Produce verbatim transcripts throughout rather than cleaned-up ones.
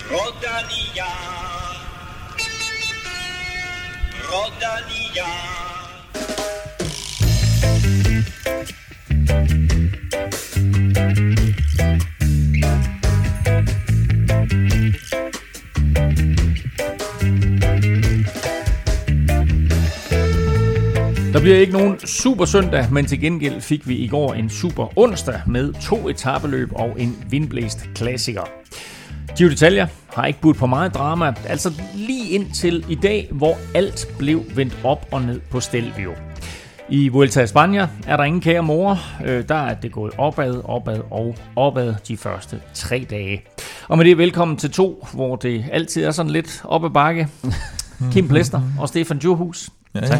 Rodania. Rodania. Der bliver ikke nogen super søndag, men til gengæld fik vi i går en super onsdag med to etapeløb og en vindblæst klassiker. Giro d'Italia har ikke budt på meget drama, altså lige indtil i dag, hvor alt blev vendt op og ned på Stelvio. I Vuelta a España er der ingen kære mor. Der er det gået opad, opad og opad de første tre dage. Og med det velkommen til to, hvor det altid er sådan lidt op ad bakke. Kim Plester og Stefan Djurhus. Ja, ja. Tak.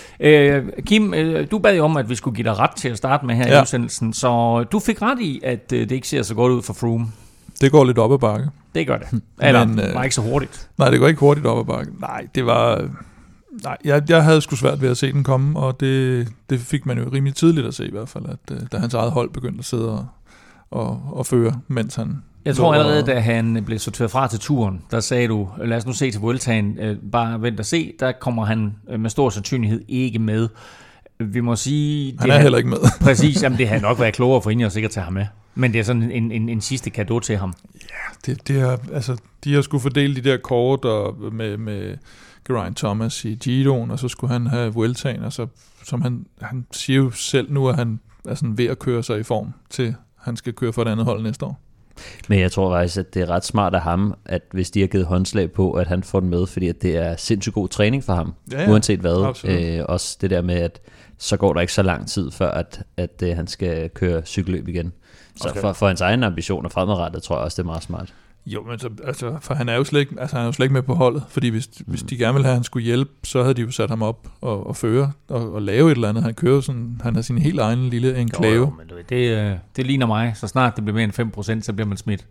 Øh, Kim, øh, du bad jo om, at vi skulle give dig ret til at starte med her ja. i udsendelsen, så du fik ret i, at øh, det ikke ser så godt ud for Froome. Det går lidt op ad bakke. Det gør det. Eller Men, øh, var ikke så hurtigt. Nej, det går ikke hurtigt op ad bakke. Nej, det var... Nej, jeg, jeg havde sgu svært ved at se den komme, og det, det fik man jo rimelig tidligt at se i hvert fald, at da hans eget hold begyndte at sidde og, og, og føre, mens han... Jeg tror allerede, da han blev sorteret fra til turen, der sagde du, lad os nu se til Vueltaen, bare vent og se, der kommer han med stor sandsynlighed ikke med. Vi må sige... Han er heller ikke med. Præcis, jamen det havde nok været klogere for hende at sikkert tage ham med. Men det er sådan en, en, en sidste cadeau til ham. Ja, det, det er, altså, de har skulle fordele de der kort og med, med Geraint Thomas i Giroen, og så skulle han have Vueltaen, og så, som han, han siger jo selv nu, at han er sådan ved at køre sig i form til, han skal køre for et andet hold næste år. Men jeg tror faktisk, at det er ret smart af ham, at hvis de har givet håndslag på, at han får den med, fordi at det er sindssygt god træning for ham, ja, ja. Uanset hvad. Øh, også det der med, at så går der ikke så lang tid, før at, at, at han skal køre cykelløb igen. Så okay. for, for hans egen ambitioner fremadrettet, tror jeg også, det er meget smart. Jo, men så, altså, for han er jo slet ikke, altså, han er jo slet ikke med på holdet, fordi hvis, mm. hvis de gerne ville have, at han skulle hjælpe, så havde de jo sat ham op og, og føre og, og lave et eller andet. Han kører sådan, han har sin helt egen lille enklave. Jo, jo, men det, det ligner mig. Så snart det bliver mere end fem procent, så bliver man smidt.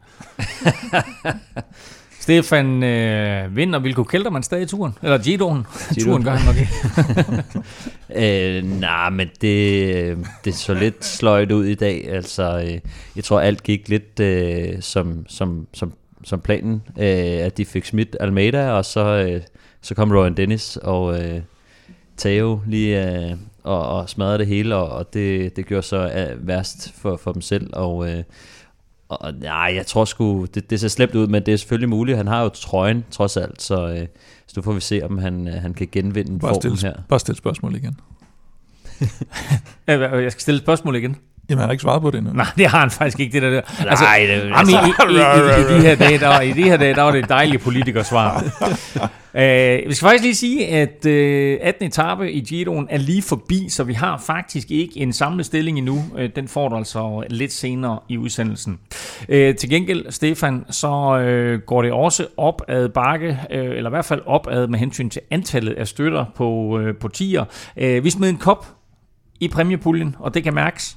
Stefan, øh, vinder Wilco Kelderman stadig i turen? Eller Giroen? Turen gør han nok ikke. øh, nej, men det, det så lidt sløjt ud i dag. Altså, øh, jeg tror, alt gik lidt øh, som, som, som, som planen. Øh, at de fik smidt Almeida, og så, øh, så kom Rowan Dennis og øh, Theo lige øh, og, og smadrede det hele, og, og det, det gjorde så øh, værst for, for dem selv. Og øh, Og, nej, jeg tror sgu, det, det ser slemt ud, men det er selvfølgelig muligt. Han har jo trøjen, trods alt, så, øh, så nu får vi se, om han, han kan genvinde formen her. Bare stille spørgsmål igen. Jeg skal stille et spørgsmål igen. Jamen, han har ikke svaret på det endnu. Nej, det har han faktisk ikke, det der. Altså, nej, det er altså, i, i, i, i, de her dage, der, i de her dage, der var det et dejligt politikersvar. uh, vi skal faktisk lige sige, at uh, attende etape i Giroen er lige forbi, så vi har faktisk ikke en samlet stilling endnu. Uh, den får du altså lidt senere i udsendelsen. Uh, til gengæld, Stefan, så uh, går det også op ad bakke, uh, eller i hvert fald opad med hensyn til antallet af støtter på, uh, på tier. Uh, vi smed en kop i præmiepuljen, og det kan mærkes.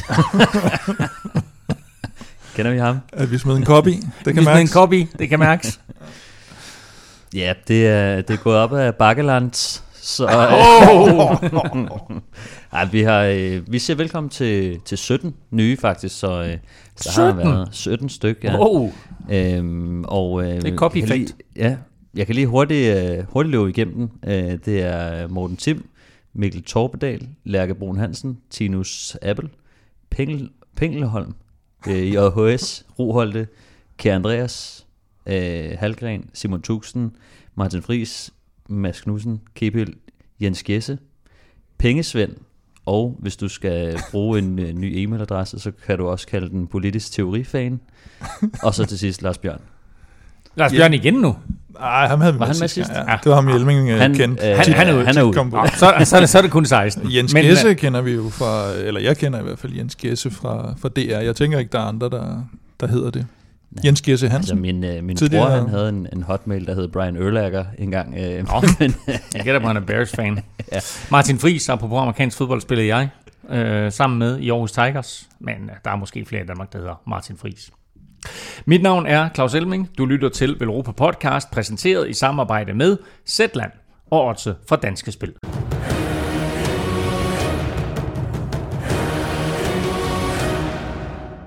Kender vi ham? At vi smed en kop i, det kan vi mærkes. Vi smed en kop i, det kan mærkes. Ja, det er, det er gået op af Bakkeland. Så oh! Ej, vi har vi siger velkommen til til sytten nye faktisk, så så har der været sytten styk, ja. Oh. Øhm, og det er copy-effekt. Ja, jeg kan lige hurtigt hurtigt løbe igennem den. Øh, det er Morten Tim, Mikkel Torpedal, Lærke Brun Hansen, Tinus Appel, Pengel, Pengelholm, øh, J H S, Roholte, Kjær Andreas, øh, Halgren, Simon Tuxen, Martin Friis, Mads Knudsen, Kepil, Jens Gjesse, Pengesvend, og hvis du skal bruge en øh, ny e-mailadresse, så kan du også kalde den politisk teorifan, og så til sidst Lars Bjørn. Lars Bjørn igen nu? Nej, ham havde vi var han med sidst. sidst? Ja, ja. Det var ham Hjelming uh, han, kendt. Øh, han, han er jo han er jo så, så, så er det kun seksten. Jens Men, Gjesse kender vi jo fra, eller jeg kender i hvert fald Jens Gjesse fra, fra D R. Jeg tænker ikke, der er andre, der, der hedder det. Nej. Jens Gjesse Hansen. Altså min, øh, min bror, han havde en, en hotmail, der hed Brian Urlacher engang. Øh, Nå, jeg gætter på, han er Bears-fan. Ja. Martin Friis, apropos amerikansk fodbold, spillede jeg øh, sammen med i Aarhus Tigers, men øh, der er måske flere i Danmark, der hedder Martin Friis. Mit navn er Claus Elming. Du lytter til Velropa Podcast, præsenteret i samarbejde med Zetland og Odse fra Danske Spil.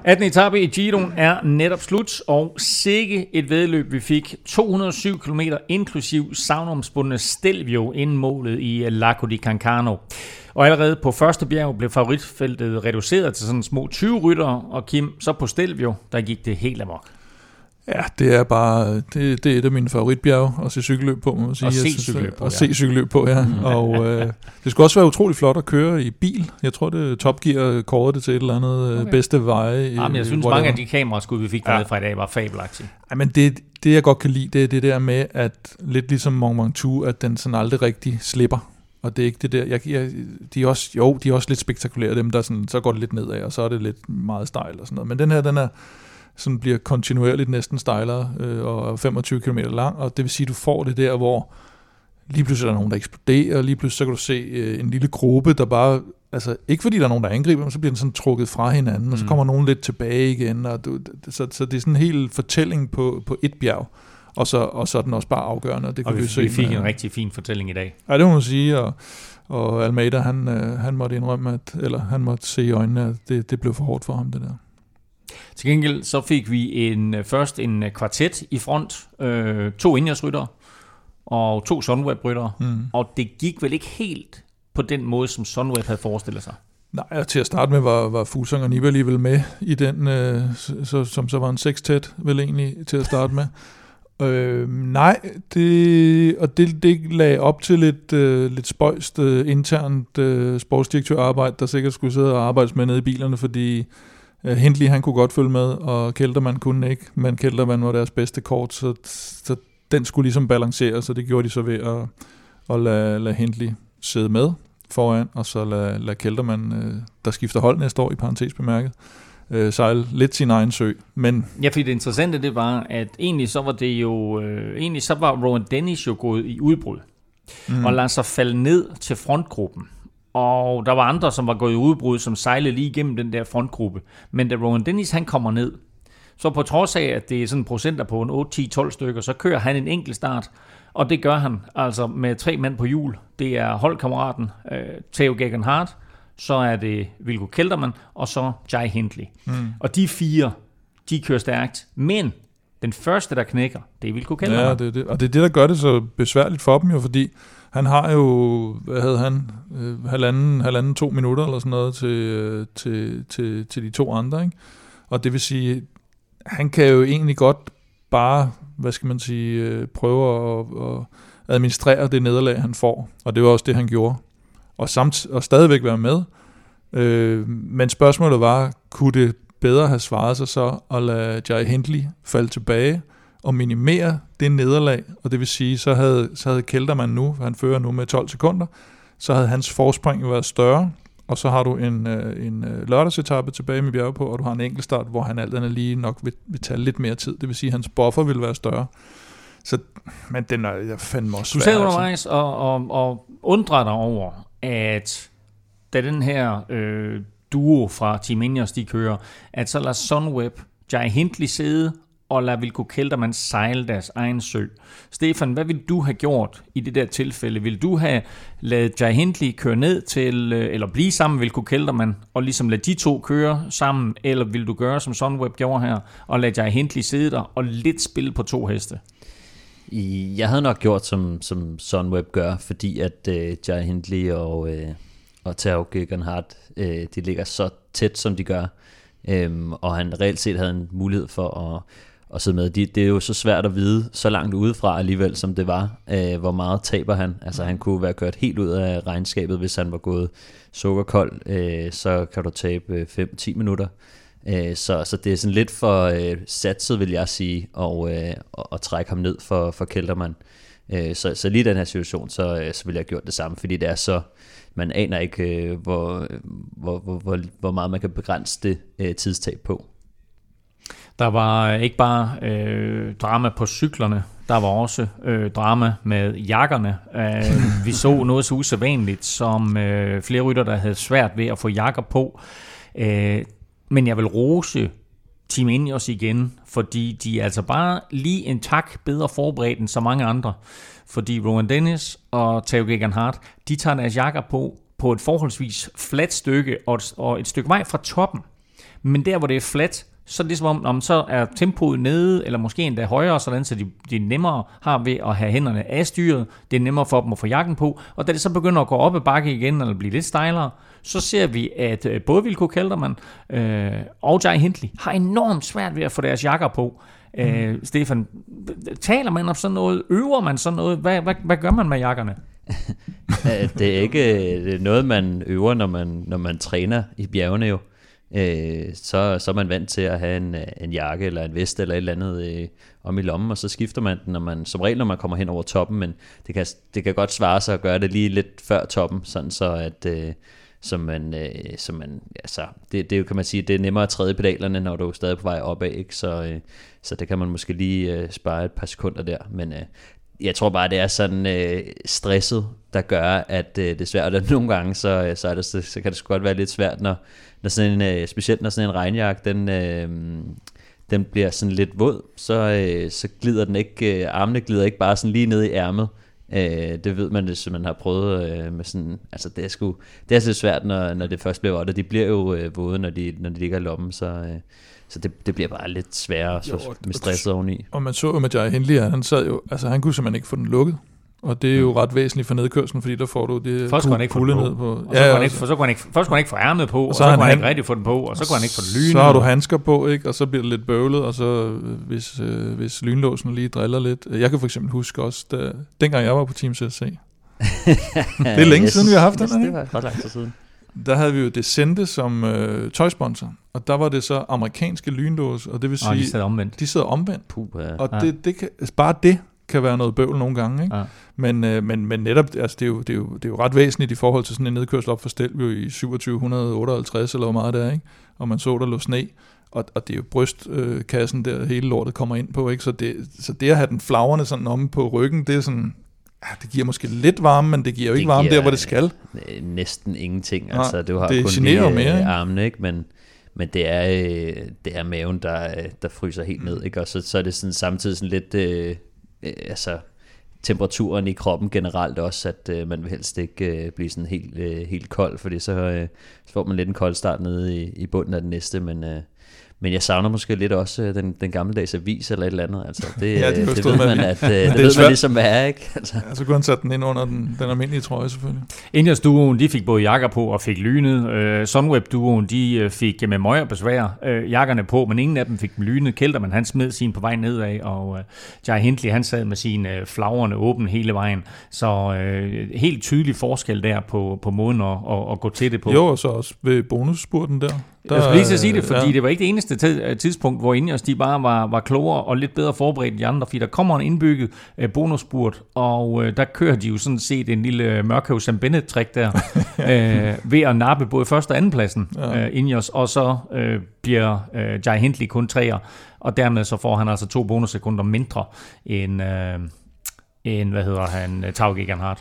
attende etape i Giroen er netop slut, og sikke et væddeløb vi fik. to hundrede og syv kilometer inklusiv savnomsbundne Stelvio inden målet i Lago di Cancano. Og allerede på første bjerg blev favoritfeltet reduceret til sådan små tyve ryttere, og Kim, så på Stelvio, der gik det helt amok. Ja, det er bare det, det er et af mine favoritbjerge at se cykelløb på, må man sige. Og se synes, cykelløb på, og ja. se cykelløb på, ja. Mm. Og øh, det skulle også være utrolig flot at køre i bil. Jeg tror, det Top Gear kårede det til et eller andet okay. bedste veje. Ja, men jeg synes, mange af de kameraskud, vi fik ja. fra i dag, var fabelagtige. Ja, men det, det, jeg godt kan lide, det er det der med, at lidt ligesom Mont Ventoux, at den sådan aldrig rigtig slipper. Og det er ikke det der, jeg, jeg, de er også, jo, de er også lidt spektakulære, dem der sådan, så går det lidt nedad, og så er det lidt meget stejl og sådan noget. Men den her, den er sådan bliver kontinuerligt næsten stejlere øh, og femogtyve kilometer lang, og det vil sige, at du får det der, hvor lige pludselig er der nogen, der eksploderer, og lige pludselig så kan du se øh, en lille gruppe, der bare, altså ikke fordi der er nogen, der angriber, men så bliver den sådan trukket fra hinanden, mm. og så kommer nogen lidt tilbage igen, og du, så, så det er sådan en hel fortælling på, på et bjerg, og så, og så er den også bare afgørende. Og, det og vi, vi, vi fik en rigtig fin fortælling i dag. Ja, det må man sige, og, og Almeida, han, øh, han måtte indrømme, at, eller han måtte se i øjnene, at det, det blev for hårdt for ham, det der. Til gengæld så fik vi en, først en kvartet i front, øh, to Ineos-ryttere og to Sunweb-ryttere, mm. og det gik vel ikke helt på den måde, som Sunweb havde forestillet sig. Nej, til at starte med var, var Fuglsang og Nibali vel med i den, øh, så, som så var en sekstæt vel egentlig til at starte med. Øh, nej, det, og det, det lagde op til lidt, øh, lidt spøjst øh, internt øh, sportsdirektørarbejde, der sikkert skulle sidde og arbejde med nede i bilerne, fordi øh, Hindley han kunne godt følge med, og Kelterman kunne ikke, men Kelterman var deres bedste kort, så, så den skulle ligesom balancere, så det gjorde de så ved at, at lade, lade Hindley sidde med foran, og så lade, lade Kelterman, øh, der skifter hold næste år i parentes bemærket, øh, sejle lidt sin egen sø. Men ja, fordi det interessante det var, at egentlig så var det jo, øh, egentlig så var Rowan Dennis jo gået i udbrud, mm. og lader sig falde ned til frontgruppen. Og der var andre, som var gået i udbrud, som sejlede lige igennem den der frontgruppe. Men da Rowan Dennis han kommer ned, så på trods af, at det er sådan procenter på en otte, ti, tolv stykker, så kører han en enkelt start. Og det gør han altså med tre mand på hjul. Det er holdkammeraten øh, Theo Gegenhardt, så er det Wilco Kelderman, og så Jai Hindley. Mm. Og de fire, de kører stærkt. Men den første, der knækker, det er Wilco Kelderman. Ja, det er det. Og det er det, der gør det så besværligt for dem jo, fordi han har jo, hvad havde han, øh, halvanden, halvanden, to minutter eller sådan noget til, øh, til, til, til de to andre, ikke? Og det vil sige, han kan jo egentlig godt bare, hvad skal man sige, øh, prøve at, at administrere det nederlag, han får. Og det var også det, han gjorde. Og, samt, og stadigvæk være med. Øh, men spørgsmålet var, kunne det bedre have svaret sig så at lade Jai Hindley falde tilbage og minimere det nederlag, og det vil sige, så havde, så havde Kelterman nu, han fører nu med tolv sekunder, så havde hans forspring været større, og så har du en, en lørdagsetappe tilbage med bjerge på, og du har en enkeltstart, hvor han alt andet lige nok vil, vil tage lidt mere tid, det vil sige, at hans buffer vil være større. Så, men den er jeg fandme også svær. Du sagde undervejs og, og, og undrer dig over, at da den her øh, duo fra Team Ineos, de kører, at så lader Sunweb Jai Hindley sidde, og lad Wilco Kelderman sejle deres egen sø. Stefan, hvad ville du have gjort i det der tilfælde? Vil du have ladet Jai Hindley køre ned til, eller blive sammen med Wilco Kelderman, og ligesom lade de to køre sammen, eller vil du gøre, som Sunweb gjorde her, og lade Jai Hindley sidde der, og lidt spille på to heste? Jeg havde nok gjort, som, som Sunweb gør, fordi at uh, Jai Hindley og, uh, og Theo Gegenhardt, uh, de ligger så tæt, som de gør, um, og han reelt set havde en mulighed for at og sidde med. Det, det er jo så svært at vide så langt udefra alligevel, som det var. Øh, hvor meget taber han. Altså han kunne være kørt helt ud af regnskabet, hvis han var gået sukkerkold. Øh, så kan du tabe fem til ti minutter. Øh, så, så det er sådan lidt for øh, satset, vil jeg sige, og, øh, og, og trække ham ned for, for Kelterman. Øh, så, så lige i den her situation, så, øh, så vil jeg have gjort det samme, fordi det er så, man aner ikke, øh, hvor, hvor, hvor, hvor, hvor meget man kan begrænse det øh, tidstab på. Der var ikke bare øh, drama på cyklerne, der var også øh, drama med jakkerne. Øh, vi så noget så usædvanligt som øh, flere rytter, der havde svært ved at få jakker på. Øh, men jeg vil rose Team Ineos igen, fordi de er altså bare lige en tak bedre forberedt end så mange andre. Fordi Rowan Dennis og Theo Gegenhardt, de tager deres jakker på på et forholdsvis fladt stykke og et, og et stykke vej fra toppen. men der hvor det er flat, så er det ligesom om, om så er tempoet nede, eller måske endda højere, sådan så de, de nemmere har ved at have hænderne af styret. Det er nemmere for dem at få jakken på. Og da det så begynder at gå op ad bakke igen, eller blive lidt stejlere, så ser vi, at både Wilco Kelderman øh, og Jai Hindley har enormt svært ved at få deres jakker på. Mm. Øh, Stefan, taler man om sådan noget? Øver man sådan noget? Hvad, hvad, hvad gør man med jakkerne? Det er ikke noget, man øver, når man, når man træner i bjergene jo. Øh, så, så er man vant til at have en, en jakke eller en vest eller et eller andet øh, om i lommen, og så skifter man den, når man, som regel når man kommer hen over toppen, men det kan, det kan godt svare sig at gøre det lige lidt før toppen, sådan så at øh, som man, øh, som man altså, det, det kan man sige, det er nemmere at træde pedalerne, når du er stadig på vej opad, ikke? Så, øh, så det kan man måske lige øh, spare et par sekunder der, men øh, jeg tror bare, det er sådan øh, stresset, der gør, at øh, det er svært, og nogle gange, så, så, er det, så, så kan det sgu godt være lidt svært, når, når sådan en, øh, specielt når sådan en regnjakke, den, øh, den bliver sådan lidt våd, så, øh, så glider den ikke, øh, armene glider ikke bare sådan lige ned i ærmet. Øh, det ved man, hvis man har prøvet øh, med sådan, altså det er sgu, det er så svært, når, når det først bliver vådt, og de bliver jo øh, våde, når de, når de ligger i lommen, så... Øh, Så det, det bliver bare lidt sværere jo, med stresset oveni. Og man så jo med Jai Hindley, han sad jo, altså han kunne simpelthen ikke få den lukket. Og det er jo ret væsentligt for nedkørslen, fordi der får du det først kunne han ikke få den på. på. Ja, så kunne han ikke, for så kunne han ikke, først kunne han ikke få ærmet på, og, og så, så kunne han ikke rigtig få den på, og så kunne han ikke få den lynet. Så har du handsker på, ikke? Og så bliver det lidt bøvlet, og så hvis, øh, hvis lynlåsen lige driller lidt. Jeg kan for eksempel huske også, da, dengang jeg var på Team C S C. Det er længe yes, siden, vi har haft yes, den her. Det var ret lang tid siden. Der havde vi jo Descente som øh, tøjsponsor, og der var det så amerikanske lynlås, og det vil sige, og de sidder omvendt. De sidder omvendt. Puh, ja. Og ja. det, det kan, bare det kan være noget bøvl nogle gange, ikke? Ja. Men, øh, men, men netop, altså det er, jo, det, er jo, det er jo ret væsentligt i forhold til sådan en nedkørsel op for Stelvio i syvogtyve otteoghalvtreds, eller hvor meget det er, ikke? Og man så, der lå sne, og, og det er jo brystkassen der, hele lortet kommer ind på, ikke? Så det, så det at have den flagrende sådan omme på ryggen, det er sådan... Ja, det giver måske lidt varme, men det giver jo det ikke varme der, hvor det skal. Næsten ingenting. Nej, altså, du har det kun generer mere, ikke? Armene, ikke? Men, men det, er, det er maven, der, der fryser helt ned. Ikke? Og så, så er det sådan, samtidig sådan lidt øh, øh, altså, temperaturen i kroppen generelt også, at øh, man vil helst ikke øh, blive sådan helt, øh, helt kold, fordi så, øh, så får man lidt en kold start nede i, i bunden af den næste, men... Øh, Men jeg savner måske lidt også den, den gammeldags avis eller et eller andet. Altså, det, ja, det, det ved man, at det, det ved man ligesom, hvad er, ikke? Altså. Ja, så kunne han sætte den ind under den, den almindelige trøje, selvfølgelig. Ineos-duoen, de fik både jakker på og fik lynet. Øh, Sunweb-duoen, de fik med møjer besvær øh, jakkerne på, men ingen af dem fik dem lynet. Kelderman, han smed sin på vej nedad, og øh, Jai Hindley, han sad med sine øh, flagrene åbne hele vejen. Så øh, helt tydelig forskel der på, på måden at, at, at gå til det på. Jo, og så også ved bonusspurten der. Der, jeg skulle lige til at sige det, fordi ja. det var ikke det eneste tidspunkt, hvor Ineos de bare var, var klogere og lidt bedre forberedt end de andre, fordi der kommer en indbygget øh, bonusspurt, og øh, der kører de jo sådan set en lille Mørkøv Sam Bennett-trick der, øh, ved at nappe både første og anden pladsen ja. øh, Ineos, og så øh, bliver øh, Jai Hindley kun treer, og dermed så får han altså to bonussekunder mindre end, øh, end hvad hedder han, Tao Geoghegan Hart.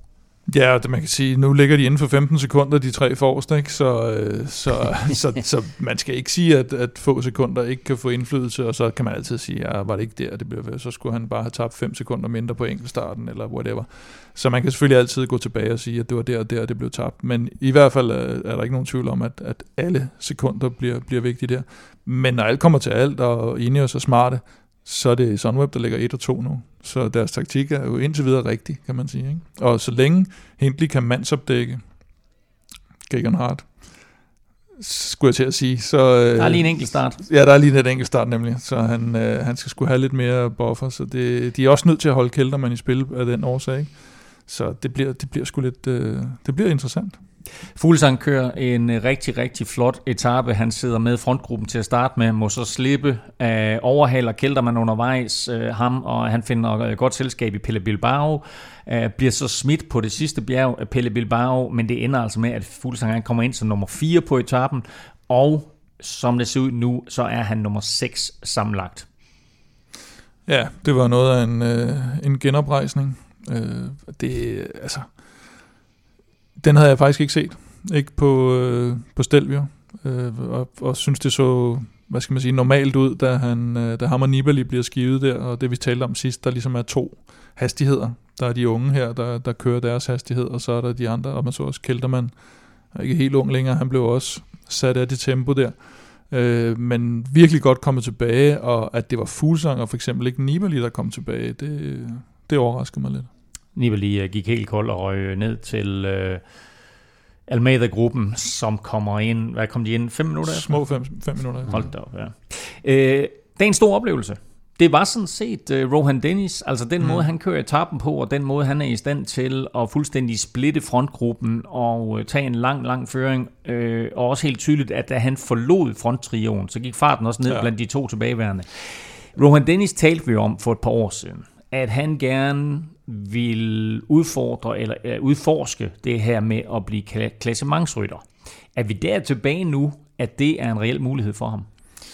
Ja, det man kan sige, nu ligger de inden for femten sekunder, de tre forreste, ikke? Så, så, så, så man skal ikke sige, at, at få sekunder ikke kan få indflydelse, og så kan man altid sige, ja, var det ikke der, det blev, så skulle han bare have tabt fem sekunder mindre på enkeltstarten, eller whatever. Så man kan selvfølgelig altid gå tilbage og sige, at det var der og der, det blev tabt. Men i hvert fald er der ikke nogen tvivl om, at, at alle sekunder bliver, bliver vigtige der. Men når alt kommer til alt, og Ineos er smarte, så er det Sunweb, der ligger et og to nu. Så deres taktik er jo indtil videre rigtig, kan man sige. Ikke? Og så længe Hindley kan mandsopdække Geoghegan Hart, skulle jeg til at sige. Så, der er lige en enkelt start. Ja, der er lige en enkelt start nemlig. Så han, øh, han skal skulle have lidt mere buffer. Så det, de er også nødt til at holde Kelderman i spil af den årsag. Ikke? Så det bliver, det bliver sgu lidt, øh, det bliver interessant. Fuglsang kører en rigtig, rigtig flot etape. Han sidder med frontgruppen til at starte med, må så slippe, øh, overhaler Kelderman undervejs øh, ham, og han finder øh, godt selskab i Pelle Bilbao. Øh, bliver så smidt på det sidste bjerg af Pelle Bilbao, men det ender altså med, at Fuglsang han kommer ind som nummer fire på etappen, og som det ser ud nu, så er han nummer seks sammenlagt. Ja, det var noget af en, øh, en genoprejsning. Øh, det, altså... Den havde jeg faktisk ikke set, ikke på, øh, på Stelvio, øh, og, og synes det så, hvad skal man sige, normalt ud, da, han, øh, da ham og Nibali bliver skivet der, og det vi talte om sidst, der ligesom er to hastigheder. Der er de unge her, der, der kører deres hastighed, og så er der de andre, og man så også Kelderman, er ikke helt ung længere, han blev også sat af det tempo der. øh, men virkelig godt kommet tilbage, og at det var Fuglsang og for eksempel ikke Nibali, der kom tilbage, det, det overraskede mig lidt. Nibali uh, gik helt kold og røg ned til uh, Almeida-gruppen, som kommer ind, hvad kom de ind, fem minutter efter? Små fem, fem minutter. Hold da op, ja. Uh, det er en stor oplevelse. Det var sådan set uh, Rohan Dennis, altså den mm. måde, han kører etappen på, og den måde, han er i stand til at fuldstændig splitte frontgruppen og uh, tage en lang, lang føring. Uh, og også helt tydeligt, at da han forlod fronttrioen, så gik farten også ned ja. blandt de to tilbageværende. Rohan Dennis talte vi om for et par år siden, at han gerne vil udfordre eller uh, udforske det her med at blive klassementsrytter. Er vi der tilbage nu, at det er en reel mulighed for ham?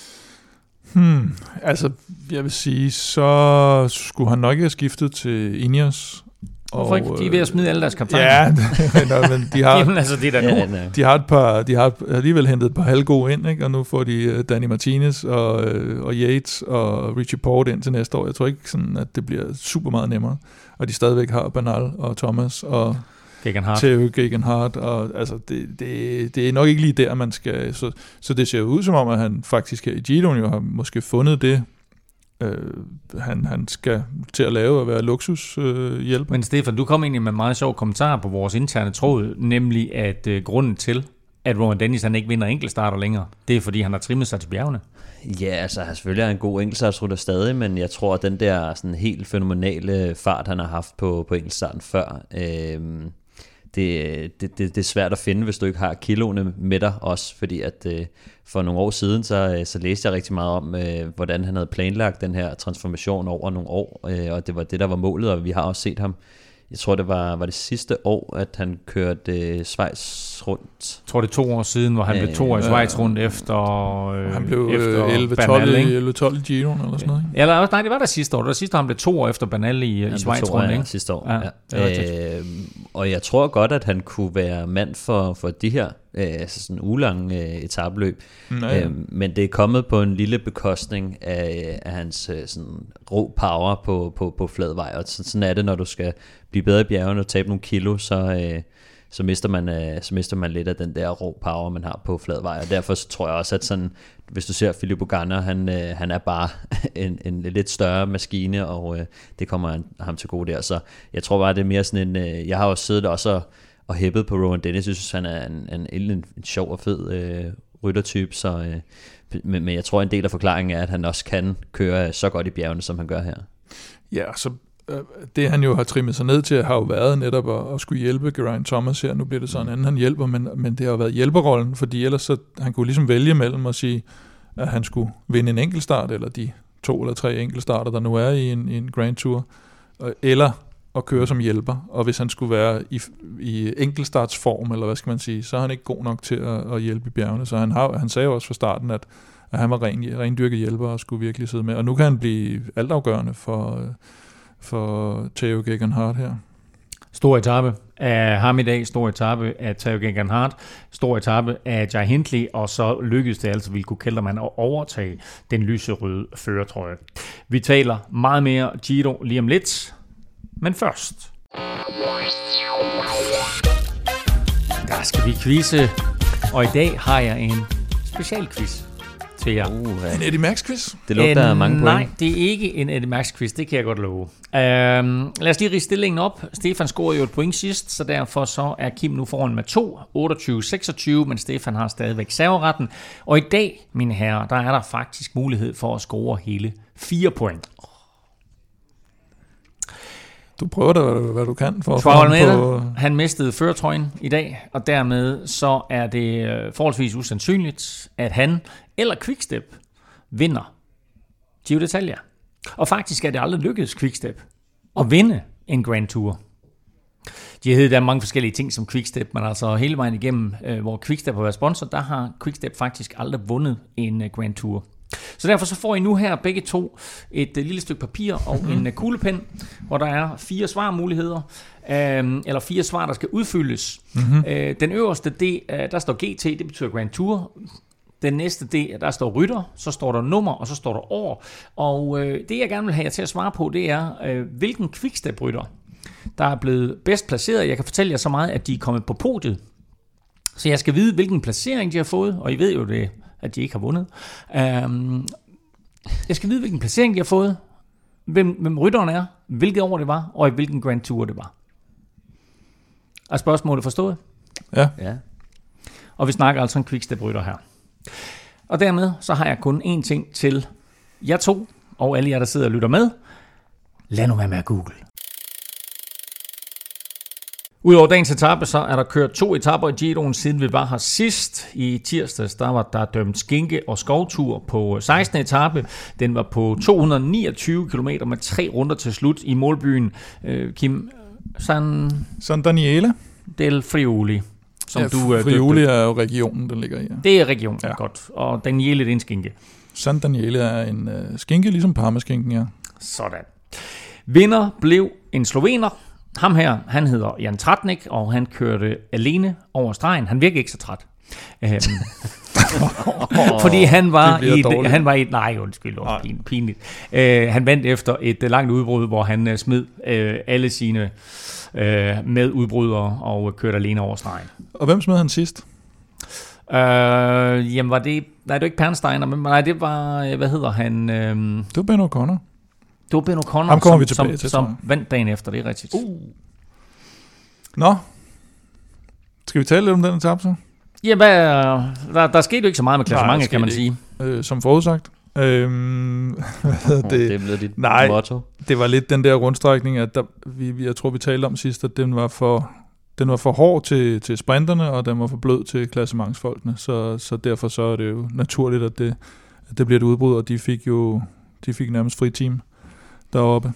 Hmm, altså, jeg vil sige, så skulle han nok ikke have skiftet til Ineos. Hvorfor ikke? De er ved at smide alle deres kaptajner. Ja, no, men de har, Jamen, altså, det er ja, no. de har et par, de har alligevel hentet et par halvgode ind, ikke? Og nu får de Danny Martinez og, og Yates og Richie Porte ind til næste år. Jeg tror ikke, sådan, at det bliver super meget nemmere. Og de stadigvæk har Bernal og Thomas og Theo Gegenhardt, og altså det, det, det er nok ikke lige der, man skal, så, så det ser ud som om, at han faktisk her i Giroen jo har måske fundet det, øh, han, han skal til at lave at være luksushjælp. Øh, Men Stefan, du kom egentlig med en meget sjov kommentar på vores interne tråd, nemlig at øh, grunden til, at Rohan Dennis han ikke vinder enkeltstarter længere, det er fordi, han har trimmet sig til bjergene. Ja, altså han selvfølgelig er en god enkeltstartsrytter stadig, men jeg tror, at den der sådan helt fænomenale fart, han har haft på, på enkeltstarten før, øh, Det, det, det, det er svært at finde, hvis du ikke har kiloene med dig også, fordi at øh, for nogle år siden, så, så læste jeg rigtig meget om, øh, hvordan han havde planlagt den her transformation over nogle år, øh, og det var det, der var målet, og vi har også set ham, jeg tror det var, var det sidste år, at han kørte øh, Schweiz rundt. Jeg tror det er to år siden, hvor han blev to år i Schweiz rundt efter øh, han blev elleve tolv i Giroen eller sådan noget, ikke? Eller, nej, det var der sidste år. Det var sidste år, han blev to år efter Bernal i, i Schweiz rundt, ikke? Sidste år, ja. ja. Øh, og jeg tror godt, at han kunne være mand for, for de her øh, altså sådan ulange øh, etabløb. Øh, men det er kommet på en lille bekostning af, af hans øh, sådan rå power på, på, på flad vej. Og sådan er det, når du skal blive bedre i bjergene og tabe nogle kilo, så... Øh, så mister man øh, så mister man lidt af den der rå power, man har på flad vej, og derfor så tror jeg også, at sådan, hvis du ser Filippo Ganna, han, øh, han er bare en, en lidt større maskine, og øh, det kommer han, ham til gode der, så jeg tror bare, det er mere sådan en, øh, jeg har også siddet også og, og hæppet på Rohan Dennis, jeg synes, han er en, en, en, en sjov og fed øh, ryttertype, så, øh, men, men jeg tror, en del af forklaringen er, at han også kan køre så godt i bjergene, som han gør her. Ja, så det han jo har trimmet sig ned til, har jo været netop at, at skulle hjælpe Geraint Thomas her. Nu bliver det sådan, anden han hjælper, men, men det har jo været hjælperrollen, fordi ellers så han kunne ligesom vælge mellem at sige, at han skulle vinde en enkeltstart, eller de to eller tre enkeltstarter, der nu er i en, i en Grand Tour, eller at køre som hjælper. Og hvis han skulle være i, i enkeltstartsform, eller hvad skal man sige, så er han ikke god nok til at, at hjælpe i bjergene. Så han, har, han sagde jo også fra starten, at, at han var ren, rendyrket hjælper og skulle virkelig sidde med. Og nu kan han blive altafgørende for... for Theo Gegenhardt her. Stor etape af ham i dag, stor etape af Theo Gegenhardt, stor etape af Jai Hindley, og så lykkedes det altså Wilco Kelderman at overtage den lyserøde førertrøje. Vi taler meget mere Giro lige om lidt, men først. Der skal vi quizze, og i dag har jeg en specialquiz til jer. Uh, en Eddie Max quiz? Det lugter en, mange point. Nej, det er ikke en Eddie Max quiz, det kan jeg godt love. Uh, lad os lige rige stillingen op. Stefan scorede jo et point sidst, så derfor så er Kim nu foran med to, otteogtyve seksogtyve, men Stefan har stadigvæk serveretten. Og i dag, mine herrer, der er der faktisk mulighed for at score hele fire point. Du prøver da, hvad du kan for at få på... Han mistede førertrøjen i dag, og dermed så er det forholdsvis usandsynligt, at han eller Quickstep vinder Giro d'Italia. Og faktisk er det aldrig lykkedes Quickstep at vinde en Grand Tour. De har heddet, der er mange forskellige ting som Quickstep, men altså hele vejen igennem, hvor Quickstep har været sponsor, der har Quickstep faktisk aldrig vundet en Grand Tour. Så derfor så får I nu her begge to et uh, lille stykke papir og mm-hmm. en uh, kuglepen, hvor der er fire svarmuligheder, øh, eller fire svar, der skal udfyldes. Mm-hmm. Øh, den øverste, det, uh, der står G T, det betyder Grand Tour. Den næste, det, der står rytter, så står der nummer, og så står der år. Og øh, det, jeg gerne vil have jer til at svare på, det er, øh, hvilken Quickstep-rytter, der er blevet bedst placeret. Jeg kan fortælle jer så meget, at de er kommet på podiet. Så jeg skal vide, hvilken placering de har fået, og I ved jo det. at de ikke har vundet. Um, jeg skal vide, hvilken placering de har fået, hvem, hvem rytteren er, hvilket år det var, og i hvilken Grand Tour det var. Er spørgsmålet forstået? Ja. Ja. Og vi snakker altså en quickstep-rytter her. Og dermed så har jeg kun én ting til jer to, og alle jer, der sidder og lytter med. Lad nu være med at google. Udover dagens etape, så er der kørt to etaper i Giroen, siden vi var her sidst. I tirsdags, der var der dømt skinke- og skovtur på sekstende etape. Den var på to hundrede niogtyve kilometer med tre runder til slut i målbyen. Kim, San... San Daniele. Del Friuli. Som ja, du, Friuli er jo regionen, den ligger i. Ja. Det er regionen, ja. Godt. Og Daniele, det er en skinke. San Daniele er en uh, skinke, ligesom Parma-skinken, ja. Sådan. Vinder blev en slovener. Ham her, han hedder Jan Tratnik, og han kørte alene over stregen. Han virkede ikke så træt. Øhm, fordi han var i et, han var i et, nej, undskyld, det var pin, pinligt. Øh, han vandt efter et langt udbrud, hvor han uh, smed uh, alle sine uh, medudbrydere og kørte alene over stregen. Og hvem smed han sidst? Øh, jamen var det, nej, det var ikke Pernsteiner, men nej, det var, hvad hedder han? Øhm, det var Ben O'Connor. Det var Ben O'Connor, som, som, til, som vandt dagen efter, det er rigtigt. Uh. Nå, skal vi tale lidt om den etape så? Ja, hvad, der, der skete jo ikke så meget med klassementet, kan man sige. Øh, som forudsagt. Øhm, hvad det, det? det blev dit Nej, motto. Det var lidt den der rundstrækning, at der, vi, jeg tror, vi talte om sidst, at den var for, den var for hård til, til sprinterne, og den var for blød til klassementsfolkene. Så, så derfor så er det jo naturligt, at det, at det bliver et udbrud, og de fik jo de fik nærmest fri team deroppe.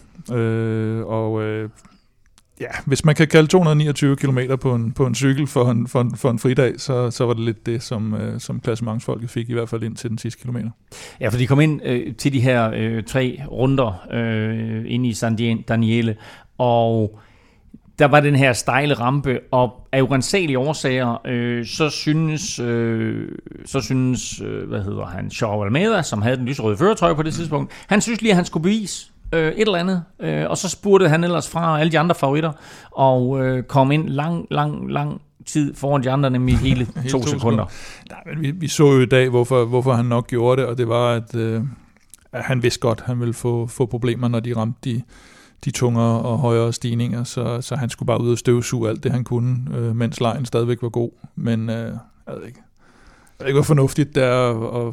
Øh, og øh, ja, hvis man kan kalde to hundrede niogtyve kilometer på en, på en cykel for en, for en, for en fridag, så, så var det lidt det, som, øh, som klassementsfolket fik, i hvert fald ind til den sidste kilometer. Ja, for de kom ind øh, til de her øh, tre runder øh, ind i San Daniele, og der var den her stejle rampe, og af urensagelige årsager, øh, så synes, øh, så synes øh, hvad hedder han, Joao Almeida, som havde den lyserøde førertrøje på det tidspunkt, han synes lige, at han skulle bevise øh, et eller andet, øh, og så spurgte han ellers fra alle de andre favoritter, og øh, kom ind lang, lang, lang tid foran de andre, nemlig hele to, to sekunder. Nej, men vi, vi så jo i dag, hvorfor, hvorfor han nok gjorde det, og det var, at, øh, at han vidste godt, at han ville få, få problemer, når de ramte de de tungere og højere stigninger, så, så han skulle bare ud og støvsuge alt det, han kunne, øh, mens lejen stadigvæk var god. Men øh, jeg ved ikke, jeg ved ikke, hvor fornuftigt det er, og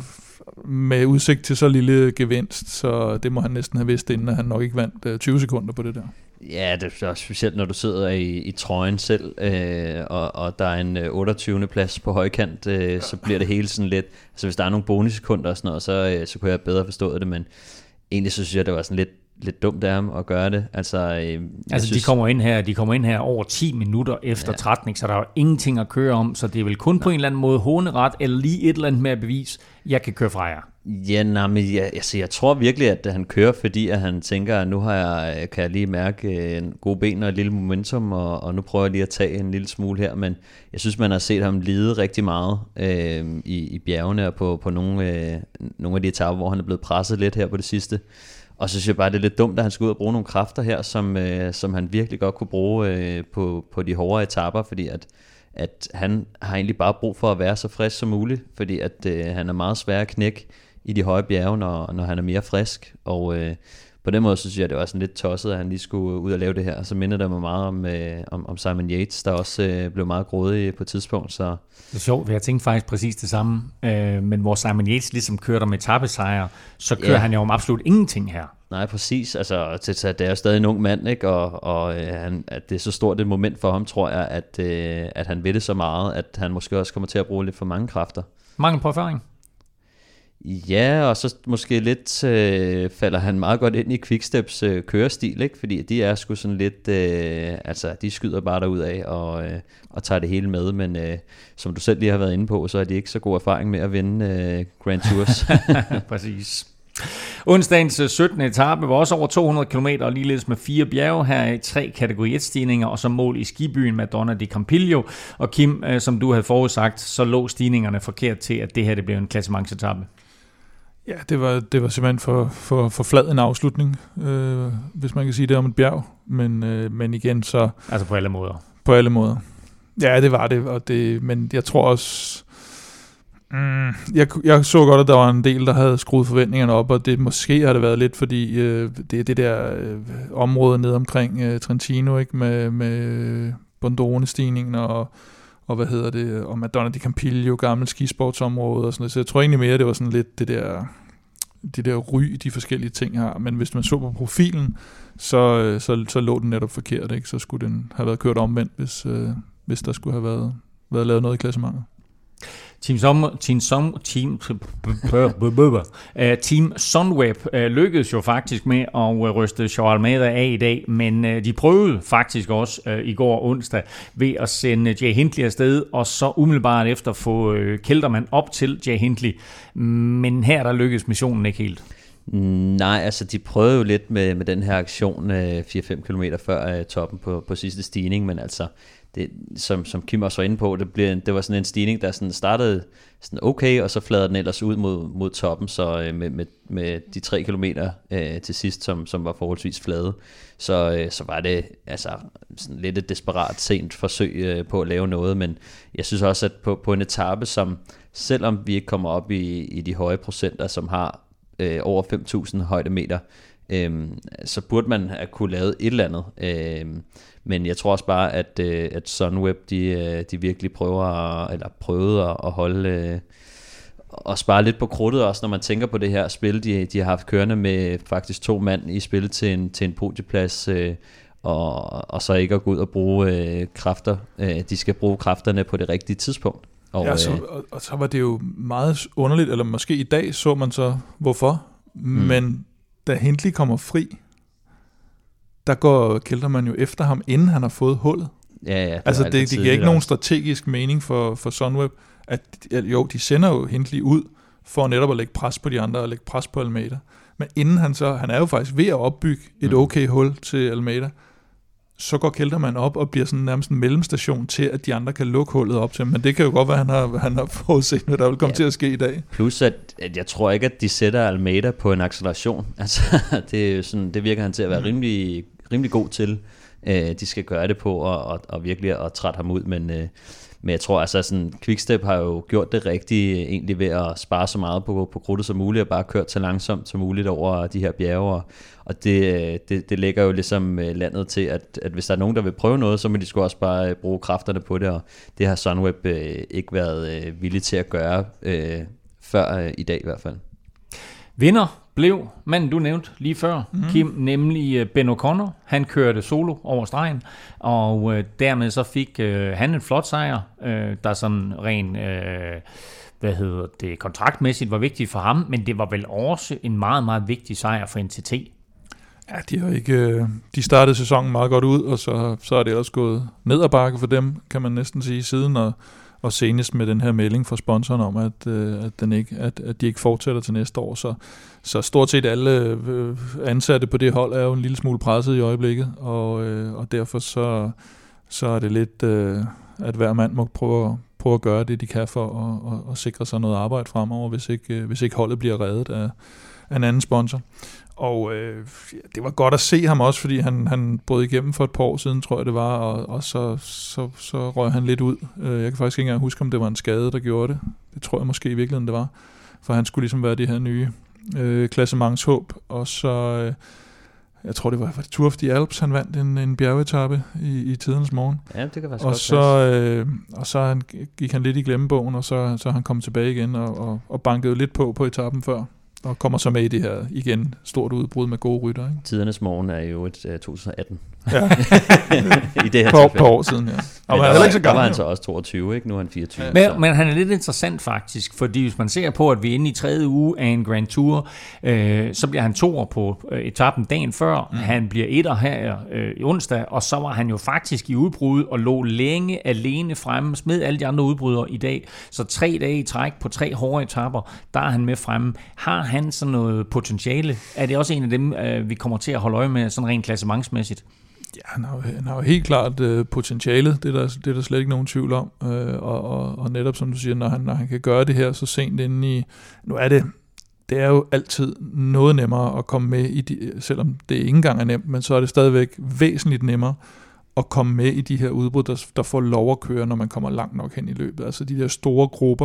med udsigt til så lille gevinst, så det må han næsten have vidst, inden han nok ikke vandt øh, tyve sekunder på det der. Ja, det er specielt, når du sidder i, i trøjen selv, øh, og, og der er en øh, otteogtyvende plads på højkant, øh, så bliver det hele sådan lidt, altså hvis der er nogle bonussekunder og sådan noget, så, øh, så kunne jeg bedre forstå det, men egentlig så synes jeg, det var sådan lidt lidt dumt af ham at gøre det. Altså, øh, altså synes, de kommer ind her, de kommer ind her over ti minutter efter ja. Tratnik, så der er jo ingenting at køre om, så det er vel kun nej. På en eller anden måde håneret, eller lige et eller andet med at bevise, jeg kan køre fra jer. Ja, nej, men jeg, altså, jeg tror virkelig, at han kører, fordi at han tænker, at nu har jeg, kan jeg lige mærke en god ben og et lille momentum, og, og nu prøver jeg lige at tage en lille smule her, men jeg synes, man har set ham lide rigtig meget øh, i, i bjergene og på, på nogle, øh, nogle af de etaper, hvor han er blevet presset lidt her på det sidste. Og så synes jeg bare, det er lidt dumt, at han skal ud og bruge nogle kræfter her, som, øh, som han virkelig godt kunne bruge øh, på, på de hårdere etaper, fordi at, at han har egentlig bare brug for at være så frisk som muligt, fordi at øh, han er meget svær at knække i de høje bjerge, når, når han er mere frisk, og øh, på den måde så synes jeg, det var sådan lidt tosset, at han lige skulle ud og lave det her, og så minder det mig meget om, øh, om, om Simon Yates, der også øh, blev meget grådig på et tidspunkt. Så. Det er sjovt, jeg tænkte faktisk præcis det samme, øh, men hvor Simon Yates ligesom kører der med etappesejre, så kører ja. Han jo om absolut ingenting her. Nej, præcis. Altså, det er jo stadig en ung mand, ikke? Og, og øh, han, at det er så stort et moment for ham, tror jeg, at, øh, at han ved det så meget, at han måske også kommer til at bruge lidt for mange kræfter. Mangel på erfaring? Ja, og så måske lidt øh, falder han meget godt ind i Quicksteps øh, kørestil, ikke? Fordi de er sgu sådan lidt, øh, altså de skyder bare derud af og, øh, og tager det hele med, men øh, som du selv lige har været inde på, så er de ikke så god erfaring med at vinde øh, Grand Tours. Præcis. Onsdagens syttende etape var også over to hundrede kilometer og ligeledes med fire bjerge. Her er tre kategori et-stigninger og så mål i skibyen Madonna di Campiglio. Og Kim, øh, som du havde forudsagt, så lå stigningerne forkert til, at det her det blev en klassementsetape. Ja, det var, det var simpelthen for, for, for flad en afslutning, øh, hvis man kan sige det om et bjerg. Men, øh, men igen så... Altså på alle måder. På alle måder. Ja, det var det. Og det men jeg tror også... Mm, jeg, jeg så godt, at der var en del, der havde skruet forventningerne op, og det måske har det været lidt, fordi øh, det er det der øh, område nede omkring øh, Trentino, ikke, med, med Bondone-stigningen og, og hvad hedder det, og Madonna di Campiglio, gammel skisportsområde og sådan noget. Så jeg tror egentlig mere, det var sådan lidt det der, det der ry, de forskellige ting har. Men hvis man så på profilen, så, så, så lå den netop forkert, ikke? Så skulle den have været kørt omvendt, hvis, øh, hvis der skulle have været, været lavet noget i klassementet. Team, Som, team, Som, team, team Sunweb lykkedes jo faktisk med at ryste Joao Almeida af i dag, men de prøvede faktisk også i går onsdag ved at sende Jay Hindley afsted, og så umiddelbart efter få Kelderman op til Jay Hindley. Men her der lykkedes missionen ikke helt. Nej, altså de prøvede jo lidt med, med den her aktion fire til fem kilometer før toppen på, på sidste stigning, men altså det, som, som Kim også var inde på, det, blev, det var sådan en stigning, der sådan startede sådan okay, og så fladede den ellers ud mod, mod toppen, så øh, med, med, med de tre kilometer øh, til sidst, som, som var forholdsvis flade, så, øh, så var det altså sådan lidt et desperat sent forsøg øh, på at lave noget, men jeg synes også, at på, på en etape, som selvom vi ikke kommer op i, i de høje procenter, som har øh, over fem tusind højdemeter, øh, så burde man have kunne lave et eller andet, øh, men jeg tror også bare, at, øh, at Sunweb, de, de virkelig prøver at, eller prøvede at, at holde øh, og spare lidt på krudtet også, når man tænker på det her spil, de, de har haft kørende med faktisk to mand i spil til en, til en podieplads, øh, og, og så ikke at gå ud og bruge øh, kræfter. Øh, de skal bruge kræfterne på det rigtige tidspunkt. Og, ja, så, og, og så var det jo meget underligt, eller måske i dag så man så, hvorfor, mm. men da Hindley kommer fri, der går Kelderman jo efter ham, inden han har fået hullet. Ja, ja, altså det, det giver ikke nogen strategisk mening for, for Sunweb, at jo, de sender jo Hindley ud, for netop at lægge pres på de andre, og lægge pres på Almeida. Men inden han så, han er jo faktisk ved at opbygge et okay hul til Almeida, så går Kelderman op og bliver sådan nærmest en mellemstation til, at de andre kan lukke hullet op til. Men det kan jo godt være, at han har, han har forudset, hvad der vil komme ja. til at ske i dag. Plus, at, at jeg tror ikke, at de sætter Almeida på en acceleration. Altså, det, er jo sådan, det virker han til at være rimelig, rimelig god til. Uh, de skal gøre det på, og, og, og virkelig at trætte ham ud. Men, uh, men jeg tror, altså sådan, Quickstep har jo gjort det rigtige egentlig ved at spare så meget på, på krudtet som muligt, og bare kørt så langsomt som muligt over de her bjerge. Og det, det, det lægger jo ligesom landet til, at, at hvis der er nogen, der vil prøve noget, så må de sgu også bare bruge kræfterne på det, og det har Sunweb øh, ikke været øh, villig til at gøre øh, før øh, i dag i hvert fald. Vinder blev manden, du nævnte lige før, mm. Kim, nemlig Ben O'Connor. Han kørte solo over stregen, og øh, dermed så fik øh, han en flot sejr, øh, der sådan ren... Øh, hvad hedder det, kontraktmæssigt var vigtigt for ham, men det var vel også en meget, meget vigtig sejr for N T T. Ja, de har ikke, de startede sæsonen meget godt ud, og så, så er det også gået ned ad bakke for dem, kan man næsten sige, siden, og, og senest med den her melding fra sponsoren om, at, at, den ikke, at, at de ikke fortsætter til næste år. Så, så stort set alle ansatte på det hold er jo en lille smule presset i øjeblikket, og, og derfor så, så er det lidt, at hver mand må prøve at prøve at gøre det, de kan for at, at, at sikre sig noget arbejde fremover, hvis ikke, hvis ikke holdet bliver reddet af, af en anden sponsor. Og øh, det var godt at se ham også, fordi han, han brød igennem for et par år siden, tror jeg det var, og, og så, så, så røg han lidt ud. Jeg kan faktisk ikke engang huske, om det var en skade, der gjorde det. Det tror jeg måske i virkeligheden, det var. For han skulle ligesom være det her nye øh, klassementshåb, og så... Øh, jeg tror, det var, var det Tour of the Alps, han vandt en, en bjergetappe i, i tidens morgen. Ja, det kan være og så, øh, og så han, gik han lidt i glemmebogen, og så, så han kom tilbage igen og, og, og bankede lidt på på etappen før. Og kommer så med i det her igen stort udbrud med gode rytter. Ikke? Tidernes morgen er jo et uh, to tusind atten. Ja. I det her på, på år siden, ja. Og men der, var, ikke så gammel, der var han så også toogtyve, ikke? Nu er han fireogtyve. Men, men han er lidt interessant faktisk, fordi hvis man ser på, at vi er inde i tredje uge af en Grand Tour, øh, så bliver han toer på øh, etappen dagen før. Mm. Han bliver etter her øh, i onsdag, og så var han jo faktisk i udbrud og lå længe alene fremme, smed alle de andre udbrydere i dag. Så tre dage i træk på tre hårde etapper, der er han med fremme. Har han sådan noget potentiale? Er det også en af dem, øh, vi kommer til at holde øje med, sådan rent klassementsmæssigt? Ja, han har, han har jo helt klart øh, potentialet, det er, der, det er der slet ikke nogen tvivl om, øh, og, og, og netop som du siger, når han, når han kan gøre det her så sent inde i, nu er det, det er jo altid noget nemmere at komme med i de, selvom det ikke engang er nemt, men så er det stadigvæk væsentligt nemmere at komme med i de her udbrud, der, der får lov at køre, når man kommer langt nok hen i løbet, altså de der store grupper,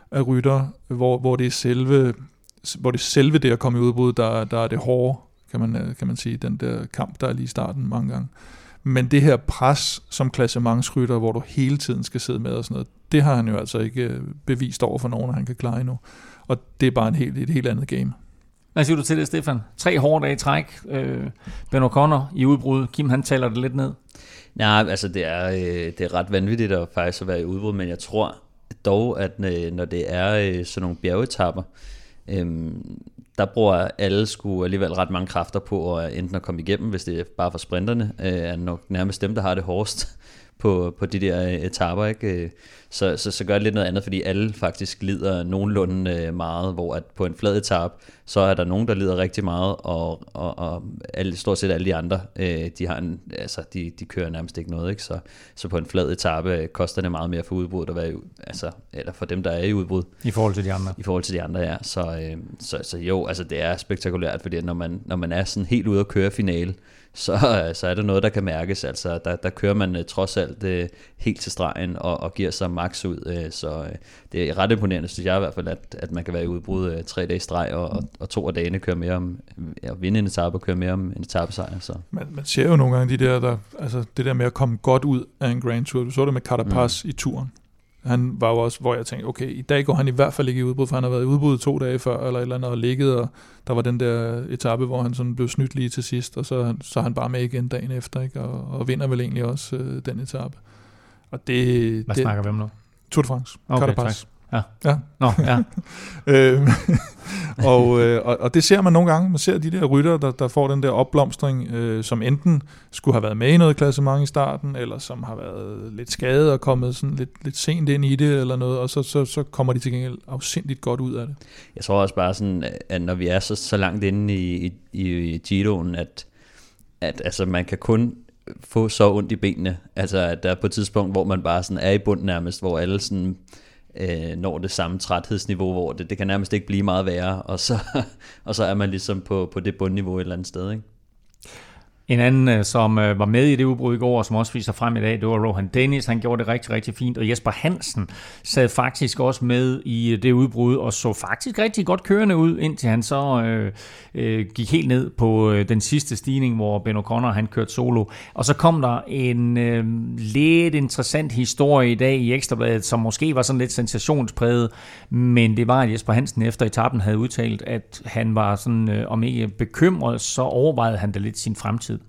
af rytter, hvor, hvor det er selve, hvor det er selve det at komme i udbrud, der, der er det hårde, kan man, kan man sige, den der kamp, der er lige i starten mange gange. Men det her pres som klassementsrytter, hvor du hele tiden skal sidde med og sådan noget, det har han jo altså ikke bevist over for nogen, at han kan klare endnu. Og det er bare en helt, et helt andet game. Hvad siger du til det, Stefan? Tre hårde dage i træk. Øh, Ben O'Connor i udbrud. Kim, han taler det lidt ned. Nej, altså det er, øh, det er ret vanvittigt at faktisk at være i udbrud, men jeg tror dog, at øh, når det er øh, sådan nogle bjergetapper, øh, der bruger alle sgu alligevel ret mange kræfter på at enten at komme igennem, hvis det er bare for sprinterne, øh, er nok nærmest dem, der har det hårdest på, på de der etaper, ikke? Så, så, så gør det lidt noget andet, fordi alle faktisk lider nogenlunde meget, hvor at på en flad etape, så er der nogen, der lider rigtig meget, og, og, og alle, stort set alle de andre, de, har en, altså, de, de kører nærmest ikke noget, ikke? Så, så på en flad etape koster det meget mere for udbruddet at være i, altså, eller for dem, der er i udbrud. I forhold til de andre. I forhold til de andre, ja. Så, så, så jo, altså det er spektakulært, fordi når man, når man er sådan helt ude at køre finale, så, så er der noget, der kan mærkes. Altså, der, der kører man uh, trods alt uh, helt til stregen og, og giver sig max ud. Uh, så uh, det er ret imponerende, synes jeg i hvert fald, at, at man kan være i udbrud uh, tre dage streg, og, og, og to af dagene kører mere om, at vinde en etape og køre mere om en etapesejr. Så. Man, man ser jo nogle gange de der, der, altså det der med at komme godt ud af en Grand Tour. Du så det med Carapaz mm. i turen. Han var jo også, hvor jeg tænkte, okay, i dag går han i hvert fald ikke i udbrud, for han har været i udbrud to dage før, eller et eller andet, og ligget, og der var den der etape, hvor han sådan blev snydt lige til sidst, og så, så er han bare med igen dagen efter, ikke? Og, og vinder vel egentlig også øh, den etape. Og det... Hvad det, snakker vi om nu? Tour de France. Okay, Carapaz. Ja. Ja. Nå, ja. øhm, og, øh, og, og det ser man nogle gange. Man ser de der rytter, der, der får den der opblomstring, øh, som enten skulle have været med i noget klassement i starten, eller som har været lidt skadet og kommet sådan lidt, lidt sent ind i det, eller noget, og så, så, så kommer de til gengæld afsindigt godt ud af det. Jeg tror også bare sådan, at når vi er så, så langt inde i, i, i Giroen, at, at altså, man kan kun få så ondt i benene. Altså, at der er på et tidspunkt, hvor man bare sådan er i bund nærmest, hvor alle sådan øh, når det samme træthedsniveau, hvor det, det kan nærmest ikke blive meget værre, og så, og så er man ligesom på, på det bundniveau et eller andet sted, ikke? En anden, som var med i det udbrud i går, og som også viser frem i dag, det var Rohan Dennis. Han gjorde det rigtig, rigtig fint. Og Jesper Hansen sad faktisk også med i det udbrud, og så faktisk rigtig godt kørende ud, indtil han så øh, øh, gik helt ned på øh, den sidste stigning, hvor Ben O'Connor han kørte solo. Og så kom der en øh, lidt interessant historie i dag i Ekstrabladet, som måske var sådan lidt sensationspræget, men det var, at Jesper Hansen efter etappen havde udtalt, at han var sådan, øh, om ikke bekymret, så overvejede han da lidt sin fremtid.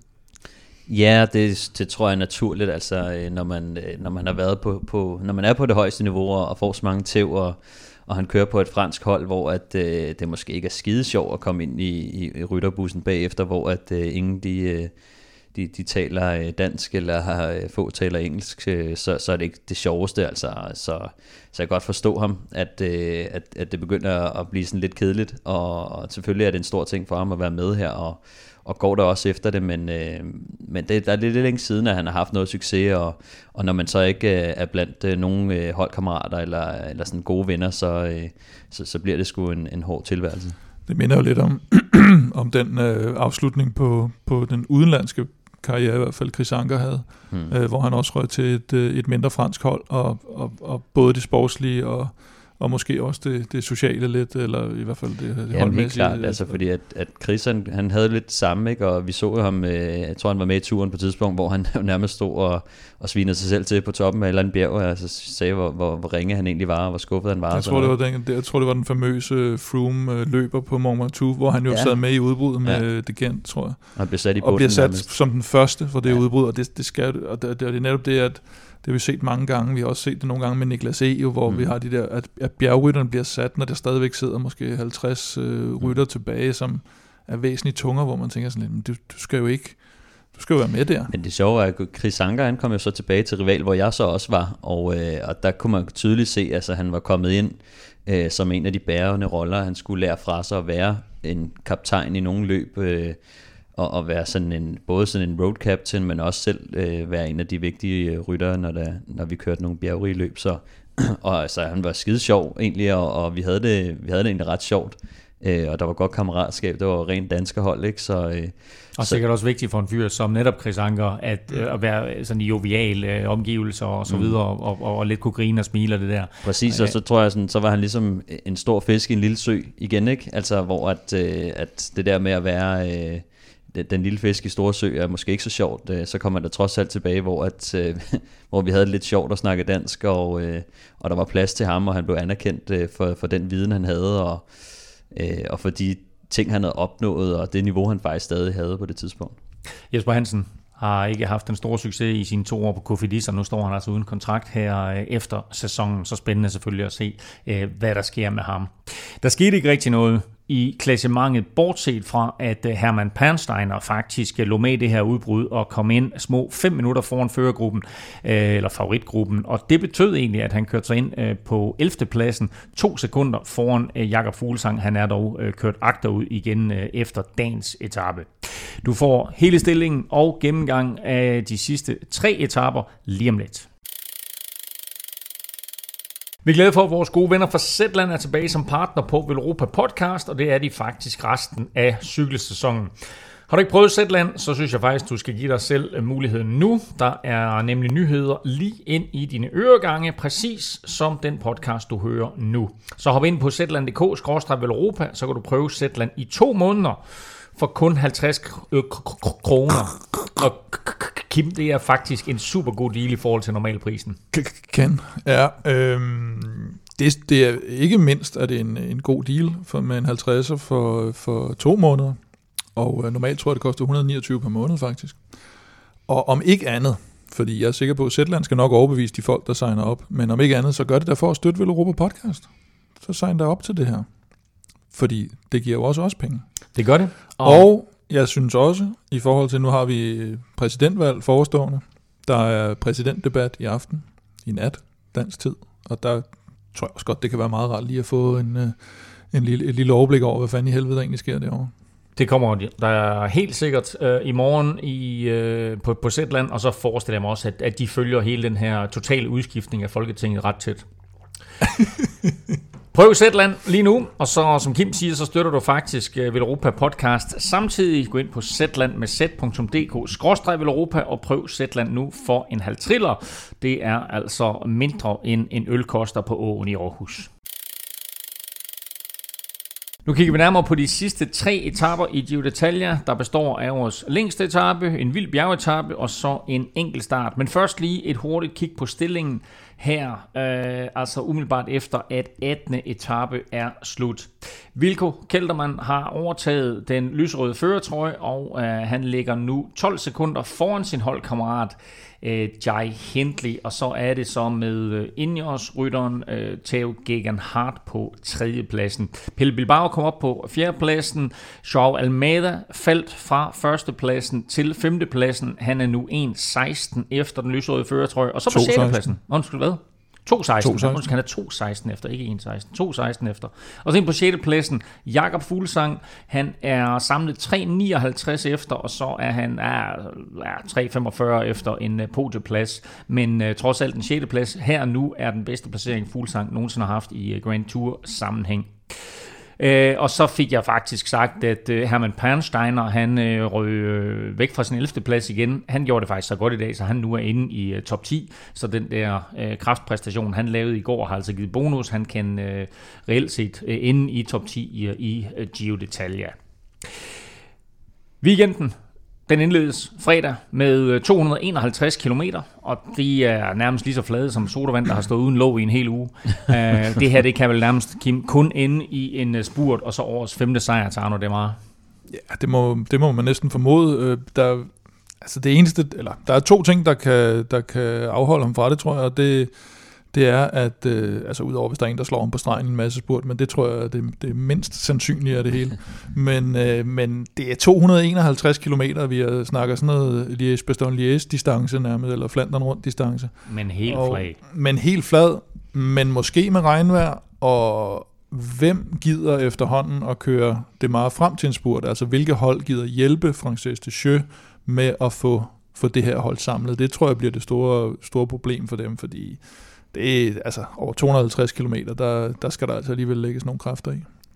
Ja, det, det tror jeg er naturligt, altså når man, når man har været på, på når man er på det højeste niveau og får så mange tæv, og, og han kører på et fransk hold, hvor at, øh, det måske ikke er skide sjovt at komme ind i, i, i rytterbussen bagefter, hvor at øh, ingen de, de, de taler dansk eller har få taler engelsk, så, så er det ikke det sjoveste, altså. Så, så jeg kan godt forstå ham, at, øh, at, at det begynder at blive sådan lidt kedeligt, og, og selvfølgelig er det en stor ting for ham at være med her, og og går der også efter det, men, øh, men det, der er lidt, lidt længe siden, at han har haft noget succes, og, og når man så ikke øh, er blandt øh, nogle øh, holdkammerater eller, eller sådan gode venner, så, øh, så, så bliver det sgu en, en hård tilværelse. Det minder jo lidt om, om den øh, afslutning på, på den udenlandske karriere, i hvert fald Chris Anker havde, hmm. øh, hvor han også røg til et, et mindre fransk hold, og, og, og både det sportslige og og måske også det, det sociale lidt, eller i hvert fald det, det ja, holdmæssige. Helt klart, altså fordi at, at Chris, han, han havde lidt samme, ikke? Og vi så jo ham, øh, jeg tror han var med i turen på et tidspunkt, hvor han nærmest stod og, og svinede sig selv til på toppen af et eller andet bjerg, og altså sagde, hvor, hvor, hvor ringe han egentlig var, og hvor skuffet han var. Jeg tror, det var den, jeg tror, det var den famøse Froome-løber på Mont Ventoux, hvor han jo ja. sad med i udbruddet med ja. det Gent, tror jeg. Og han blev sat i bunden, og bliver sat nærmest som den første for det ja. udbrud, og det, det skal, og det, det er netop det, at det har vi set mange gange. Vi har også set det nogle gange med Niklas E., hvor mm. vi har de der, at, at bjergrytterne bliver sat, når der stadigvæk sidder måske halvtreds øh, rytter mm. tilbage, som er væsentligt tungere, hvor man tænker sådan lidt, du, du skal jo ikke, du skal jo være med der. Men det sjove er, at Chris Anker, han kom jo så tilbage til rival, hvor jeg så også var, og, øh, og der kunne man tydeligt se, at altså, han var kommet ind øh, som en af de bærende roller. Han skulle lære fra sig at være en kaptajn i nogle løb, øh, og, og være sådan en, både sådan en road captain, men også selv øh, være en af de vigtige øh, ryttere, når, der, når vi kørte nogle bjergrige løb. Så, og altså, han var skide sjov egentlig, og, og vi, havde det, vi havde det egentlig ret sjovt. øh, og der var godt kammeratskab, det var rent danske hold, ikke? Så, øh, og så, sikkert også vigtigt for en fyr som netop Chris Anker, at, øh, at være sådan i jovial øh, omgivelser og så videre, og, og, og lidt kunne grine og smile og det der. Præcis, og så tror jeg, sådan, så var han ligesom en stor fisk i en lille sø igen, ikke? Altså, hvor at, øh, at det der med at være øh, den, den lille fisk i store sø er måske ikke så sjovt, øh, så kommer der trods alt tilbage, hvor, at, øh, hvor vi havde det lidt sjovt at snakke dansk, og, øh, og der var plads til ham, og han blev anerkendt øh, for, for den viden, han havde, og, øh, og for de ting, han havde opnået, og det niveau, han faktisk stadig havde på det tidspunkt. Jesper Hansen har ikke haft den store succes i sine to år på Cofidis, og nu står han altså uden kontrakt her efter sæsonen. Så spændende selvfølgelig at se, hvad der sker med ham. Der skete ikke rigtig noget i klassementet, bortset fra, at Hermann Pernsteiner faktisk lå med i det her udbrud og kom ind små fem minutter foran førergruppen, eller favoritgruppen, og det betød egentlig, at han kørte sig ind på ellevte pladsen, to sekunder foran Jakob Fuglsang. Han er dog kørt agterud igen efter dagens etape. Du får hele stillingen og gennemgang af de sidste tre etaper lige om lidt. Vi er glade for, at vores gode venner fra Zetland er tilbage som partner på Velropa Podcast, og det er de faktisk resten af cykelsæsonen. Har du ikke prøvet Zetland, så synes jeg faktisk, du skal give dig selv muligheden nu. Der er nemlig nyheder lige ind i dine øregange, præcis som den podcast, du hører nu. Så hop ind på zetland punktum d k skråstreg velropa, så kan du prøve Zetland i to måneder for kun halvtreds kroner. Og Kim, det er faktisk en super god deal i forhold til normalprisen. Kan, ja. Øhm, det, det er ikke mindst, at det er en, en god deal for, med en halvtredser for, for to måneder. Og øh, normalt tror jeg, det koster et hundrede og niogtyve per måned faktisk. Og om ikke andet, fordi jeg er sikker på, at Zetland skal nok overbevise de folk, der signer op. Men om ikke andet, så gør det der for at støtte Velropa Podcast. Så sign dig op til det her. Fordi det giver jo også os penge. Det gør det. Og, og jeg synes også, i forhold til, nu har vi præsidentvalg forestående. Der er præsidentdebat i aften, i nat, dansk tid. Og der tror jeg også godt, det kan være meget rart lige at få en, en lille, et lille overblik over, hvad fanden i helvede der egentlig sker derovre. Det kommer der er helt sikkert øh, i morgen i, øh, på, på Zetland, og så forestiller jeg mig også, at, at de følger hele den her totale udskiftning af Folketinget ret tæt. Prøv Zetland lige nu, og så som Kim siger, så støtter du faktisk Velropa Podcast. Samtidig gå ind på Zetland med z punktum d k skråstreg Velropa og prøv Zetland nu for en halv triller. Det er altså mindre end en øl koster på åen i Aarhus. Nu kigger vi nærmere på de sidste tre etaper i Giro d'Italia, der består af vores længste etape, en vild bjergetape og så en enkelt start. Men først lige et hurtigt kig på stillingen her, øh, altså umiddelbart efter at attende etape er slut. Wilco Kelderman har overtaget den lyserøde førertrøje, og øh, han ligger nu tolv sekunder foran sin holdkammerat øh, Jai Hindley, og så er det så med øh, Ineos-rytteren øh, Theo Gegenhardt på tredjepladsen. Pelle Bilbao kom op på fjerdepladsen. Joao Almeida faldt fra førstepladsen til femtepladsen. Han er nu en seksten efter den lyserøde førertrøje, og så på sjettepladsen. Undskyld, hvad? to seksten. Han er to seksten efter, ikke en seksten. to seksten efter. Og så ind på sjette pladsen, Jakob Fuglsang. Han er samlet tre nioghalvtreds efter, og så er han er, er tre femogfyrre efter en podieplads. Men uh, trods alt den sjette plads her nu er den bedste placering Fuglsang nogensinde har haft i uh, Grand Tour sammenhæng. Øh, og så fik jeg faktisk sagt, at øh, Hermann Pernsteiner, han øh, røg øh, væk fra sin ellevte plads igen. Han gjorde det faktisk så godt i dag, så han nu er inde i øh, top ti. Så den der øh, kraftpræstation, han lavede i går, har altså givet bonus. Han kan øh, reelt set øh, inde i top ti i, i øh, Giro d'Italia. Weekenden, den indledes fredag med to hundrede og enoghalvtreds kilometer, og de er nærmest lige så flade som sodavand, der har stået uden låg i en hel uge. uh, det her, det kan vel nærmest, Kim, kun ende i en spurt, og så årets femte sejr til Arnaud Démare. Ja, det må, det må man næsten formode. Der, altså det eneste, eller der er to ting, der kan, der kan afholde ham fra det, tror jeg, og det, det er, at øh, altså udover hvis der er en, der slår ham på stregen i en masse spurt, men det tror jeg, det, det er mindst sandsynligt af det hele. Men, øh, men det er to hundrede og enoghalvtreds kilometer, vi snakker sådan noget Liège-Bastogne-Liège-distance nærmest, eller Flandern rundt distance. Men helt og, flad. Men helt flad, men måske med regnvejr, og hvem gider efterhånden at køre det meget frem til en spurt? Altså hvilke hold gider hjælpe Frances Deschamps med at få, få det her hold samlet? Det tror jeg bliver det store, store problem for dem, fordi det er altså over to hundrede og halvtreds kilometer, der, der skal der altså alligevel lægges nogle kræfter i.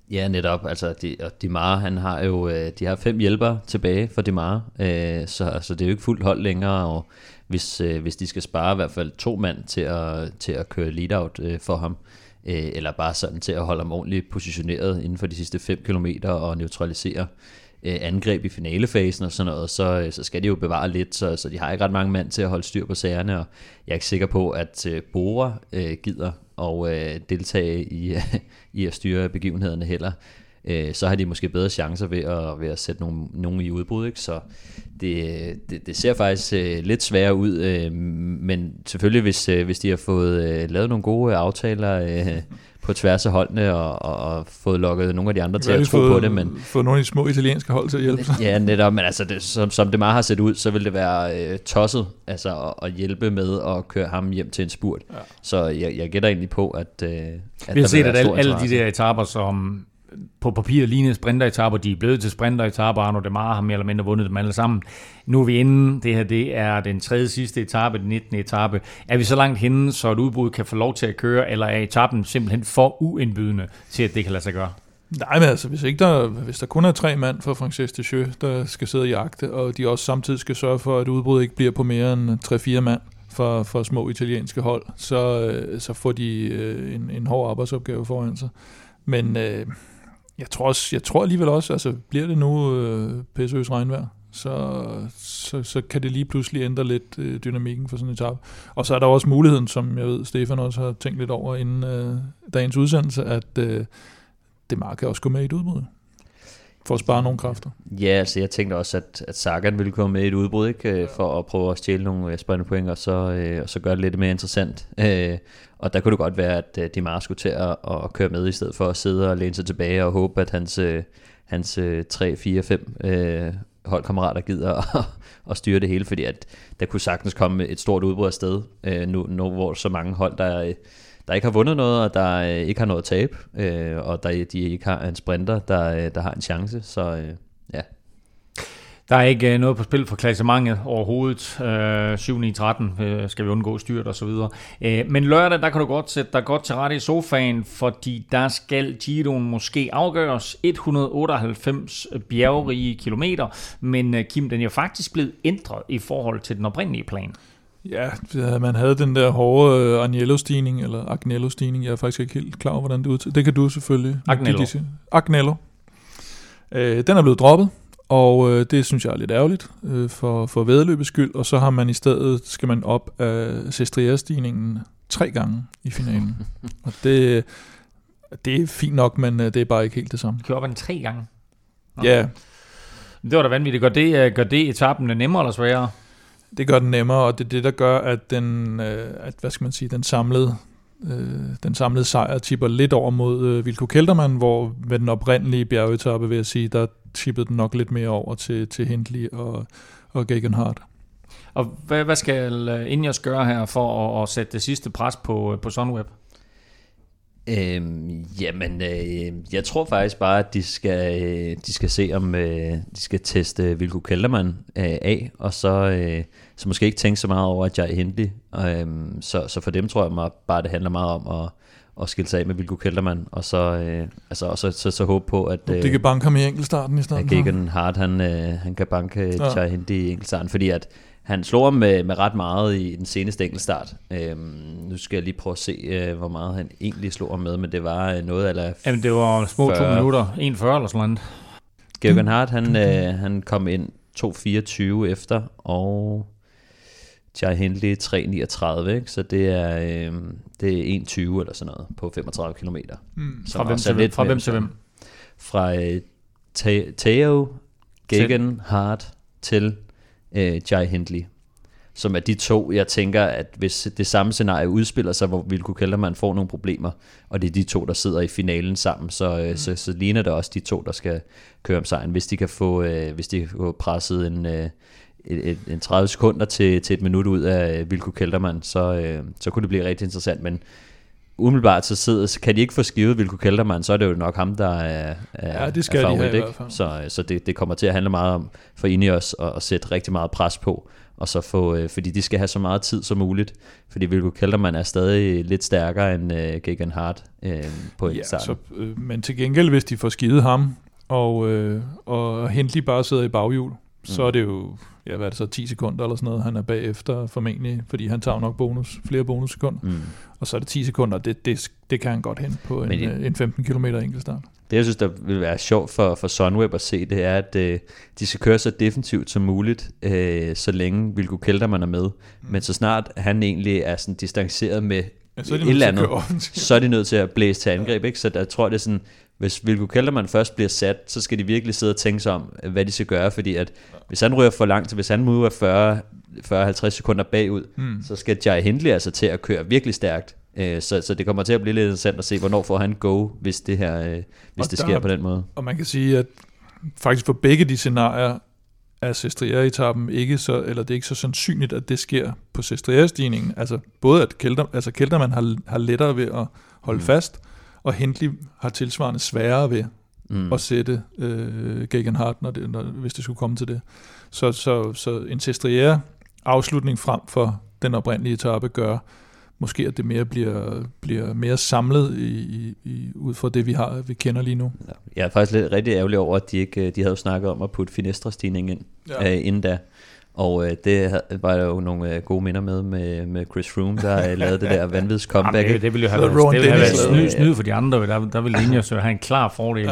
Ja, netop. Altså, de, og Demare, han har jo, de har fem hjælpere tilbage for Demare, øh, så altså, det er jo ikke fuldt hold længere, og hvis, øh, hvis de skal spare i hvert fald to mand til at, til at køre lead-out øh, for ham, øh, eller bare sådan til at holde ham ordentligt positioneret inden for de sidste fem kilometer og neutralisere øh, angreb i finalefasen og sådan noget, så, så skal de jo bevare lidt, så, så de har ikke ret mange mand til at holde styr på sagerne, og jeg er ikke sikker på, at øh, Bora øh, gider og øh, deltage i, i at styre begivenhederne heller. Øh, så har de måske bedre chancer ved at, ved at sætte nogen, nogen i udbrud, ikke? Så det, det, det ser faktisk øh, lidt sværere ud, øh, men selvfølgelig hvis, øh, hvis de har fået øh, lavet nogle gode aftaler øh, på tværs af holdene og, og, og fået lukket nogle af de andre til at tro fået, på det. Men fået nogle af de små italienske hold til at hjælpe sig. Ja, netop, men altså det, som, som det meget har set ud, så vil det være øh, tosset altså, at, at hjælpe med at køre ham hjem til en spurt. Ja. Så jeg, jeg gætter egentlig på, at, øh, at vi har set, at alle, alle de der etaper, som på papir lignede sprinteretapper, de er blevet til sprinteretapper, Arnaud Démare har mere eller mindre vundet dem alle sammen. Nu er vi inde, det her det er den tredje sidste etape, den nittende etape. Er vi så langt henne, så et udbrud kan få lov til at køre, eller er etappen simpelthen for uindbydende til, at det kan lade sig gøre? Nej, men altså, hvis, ikke der, hvis der kun er tre mand fra Frances Deschaux, der skal sidde og jagte, og de også samtidig skal sørge for, at udbruddet ikke bliver på mere end tre-fire mand for, for små italienske hold, så, så får de øh, en, en hård arbejdsopgave foran sig. Men øh, jeg tror også, jeg tror alligevel også, altså bliver det nu øh, pæsøs regnvejr, så, så, så kan det lige pludselig ændre lidt øh, dynamikken for sådan en etape. Og så er der også muligheden, som jeg ved, Stefan også har tænkt lidt over inden øh, dagens udsendelse, at øh, Démare kan også gå med i et udbrud for at spare nogle kræfter. Ja, altså jeg tænkte også, at, at Sagan ville komme med i et udbrud, ikke? For at prøve at stjæle nogle sprinterpoint, og så, øh, og så gøre det lidt mere interessant. Øh, og der kunne det godt være, at Démare skulle til at, at køre med, i stedet for at sidde og læne sig tilbage og håbe, at hans, hans tre, fire, fem øh, holdkammerater gider at, at styre det hele, fordi at der kunne sagtens komme et stort udbrud afsted, øh, nu, nu hvor så mange hold, der der ikke har vundet noget, og der ikke har noget at tabe, øh, og der de ikke har en sprinter, der, der har en chance, så øh, ja. Der er ikke noget på spil for klassementet overhovedet. Øh, syv ni tretten øh, skal vi undgå styrt og så videre. Øh, men lørdag, der kan du godt sætte dig godt til rette i sofaen, fordi der skal Giroen måske afgøres. et hundrede otteoghalvfems bjergerige kilometer, men øh, Kim, den er jo faktisk blevet ændret i forhold til den oprindelige plan. Ja, man havde den der hårde Agnello-stigning, eller Agnello-stigning, jeg er faktisk ikke helt klar over, hvordan det udtaler. Det kan du selvfølgelig. Agnello. Agnello. Øh, den er blevet droppet, og øh, det synes jeg er lidt ærgerligt øh, for, for væddeløbets skyld, og så har man i stedet, skal man op af Sestriere-stigningen tre gange i finalen. Og det, det er fint nok, men det er bare ikke helt det samme. Kører op ad den tre gange? Nå. Ja. Det var da vanvittigt. Gør det, gør det etappen nemmere eller sværere? Det gør den nemmere, og det er det, der gør, at den, øh, at, hvad skal man sige, den samlede, øh, den samlede sejr tipper lidt over mod øh, Wilco Kelderman, hvor med den oprindelige bjergetappe, vil jeg sige, der tippede den nok lidt mere over til, til Hindley og, og Geoghegan Hart. Og hvad, hvad skal Ineos gøre her for at, at sætte det sidste pres på, på Sunweb? Øhm, jamen, øh, jeg tror faktisk bare, at de skal, øh, de skal se, om øh, de skal teste Wilco Kelderman øh, af, og så, øh, så måske ikke tænke så meget over Jai Hindley. Øh, så, så for dem tror jeg bare, det handler meget om at, at skille sig af med Wilco Kelderman, og så, øh, altså, og så, så, så håbe på, at øh, det kan banke ham i enkeltstarten i stedet. At Geoghegan Hart, han, øh, han kan banke ja. Jai Hindley i enkeltstarten, fordi at han slår ham med, med ret meget i den seneste enkeltstart. Øhm, nu skal jeg lige prøve at se, øh, hvor meget han egentlig slår ham med, men det var øh, noget eller Jamen, det var små fyrre to minutter, en fyrre eller sådan noget. Geoghegan Hart, han, øh, han kom ind to fireogtyve efter, og Jai Hindley tre niogtredive, ikke? Så det er, øh, det er en tyve eller sådan noget på femogtredive kilometer. Mm. Fra, hvem til, lidt fra hvem til hvem? Fra øh, Theo, Geoghegan Hart til Uh, Jai Hindley, som er de to, jeg tænker, at hvis det samme scenarie udspiller sig, hvor Wilco Kelderman får nogle problemer, og det er de to, der sidder i finalen sammen, så, mm. så, så ligner det også de to, der skal køre om sejren. Hvis de kan få, uh, hvis de kan få presset en, uh, et, et, en tredive sekunder til, til et minut ud af Wilco Kelderman, så, uh, så kunne det blive rigtig interessant, men umiddelbart så sidder, så kan de ikke få skivet Wilco Kelderman, så er det jo nok ham, der er, er, ja, det skal er favorit, de have, ikke? Så, så det, det kommer til at handle meget om for Ineos at, at sætte rigtig meget pres på, og så få, øh, fordi de skal have så meget tid som muligt, fordi Wilco Kelderman er stadig lidt stærkere end øh, Geoghegan Hart øh, på ja, starten. Så, øh, men til gengæld, hvis de får skidet ham, og, øh, og Hindley bare sidder i baghjul, mm. så er det jo, ja, hvad er det så, ti sekunder eller sådan noget, han er bagefter formentlig, fordi han tager nok bonus, flere bonussekunder, mm. og så er det ti sekunder, det, det, det kan han godt hente på en, det, en femten kilometer enkeltstart. Det, jeg synes, der vil være sjovt for, for Sunweb at se, det er, at øh, de skal køre så defensivt som muligt, øh, så længe Wilco Kelderman er med. Mm. Men så snart han egentlig er sådan distanceret med ja, så et eller andet, så er de nødt til at blæse til angreb. Ikke? Så der tror jeg, det er sådan, hvis Wilco Kelderman først bliver sat, så skal de virkelig sidde og tænke sig om, hvad de skal gøre. Fordi at hvis han ryger for langt, hvis han må fyrre til halvtreds sekunder bagud, mm. så skal Jai Hindley altså til at køre virkelig stærkt. Så, så det kommer til at blive lidt interessant at se, hvornår får han go, hvis det her, øh, hvis og det sker der, på den måde. Og man kan sige, at faktisk for begge de scenarier er Sestriere-etappen ikke så, eller det er ikke så sandsynligt, at det sker på Sestriere-stigningen. Altså både at Kelder, altså Kelderman har, har lettere ved at holde mm. fast, og Hindley har tilsvarende sværere ved mm. at sætte øh, Geoghegan Hart, når det, når, hvis det skulle komme til det. Så, så, så en Sestriere-afslutning frem for den oprindelige etape gør, måske at det mere bliver, bliver mere samlet i, i, i, ud fra det, vi har, vi kender lige nu. Ja, jeg er faktisk lidt rigtig ærgerlig over, at de, ikke, de havde jo snakket om at putte Finestre-stigning ind ja. øh, inden da. Og øh, det var der jo nogle øh, gode minder med, med, med Chris Froome, der øh, lavede det der vanvids comeback. Jamen, det, det ville jo have været, det ville have været snyd, snyd for de andre, der, der ville Ineos have en klar fordel.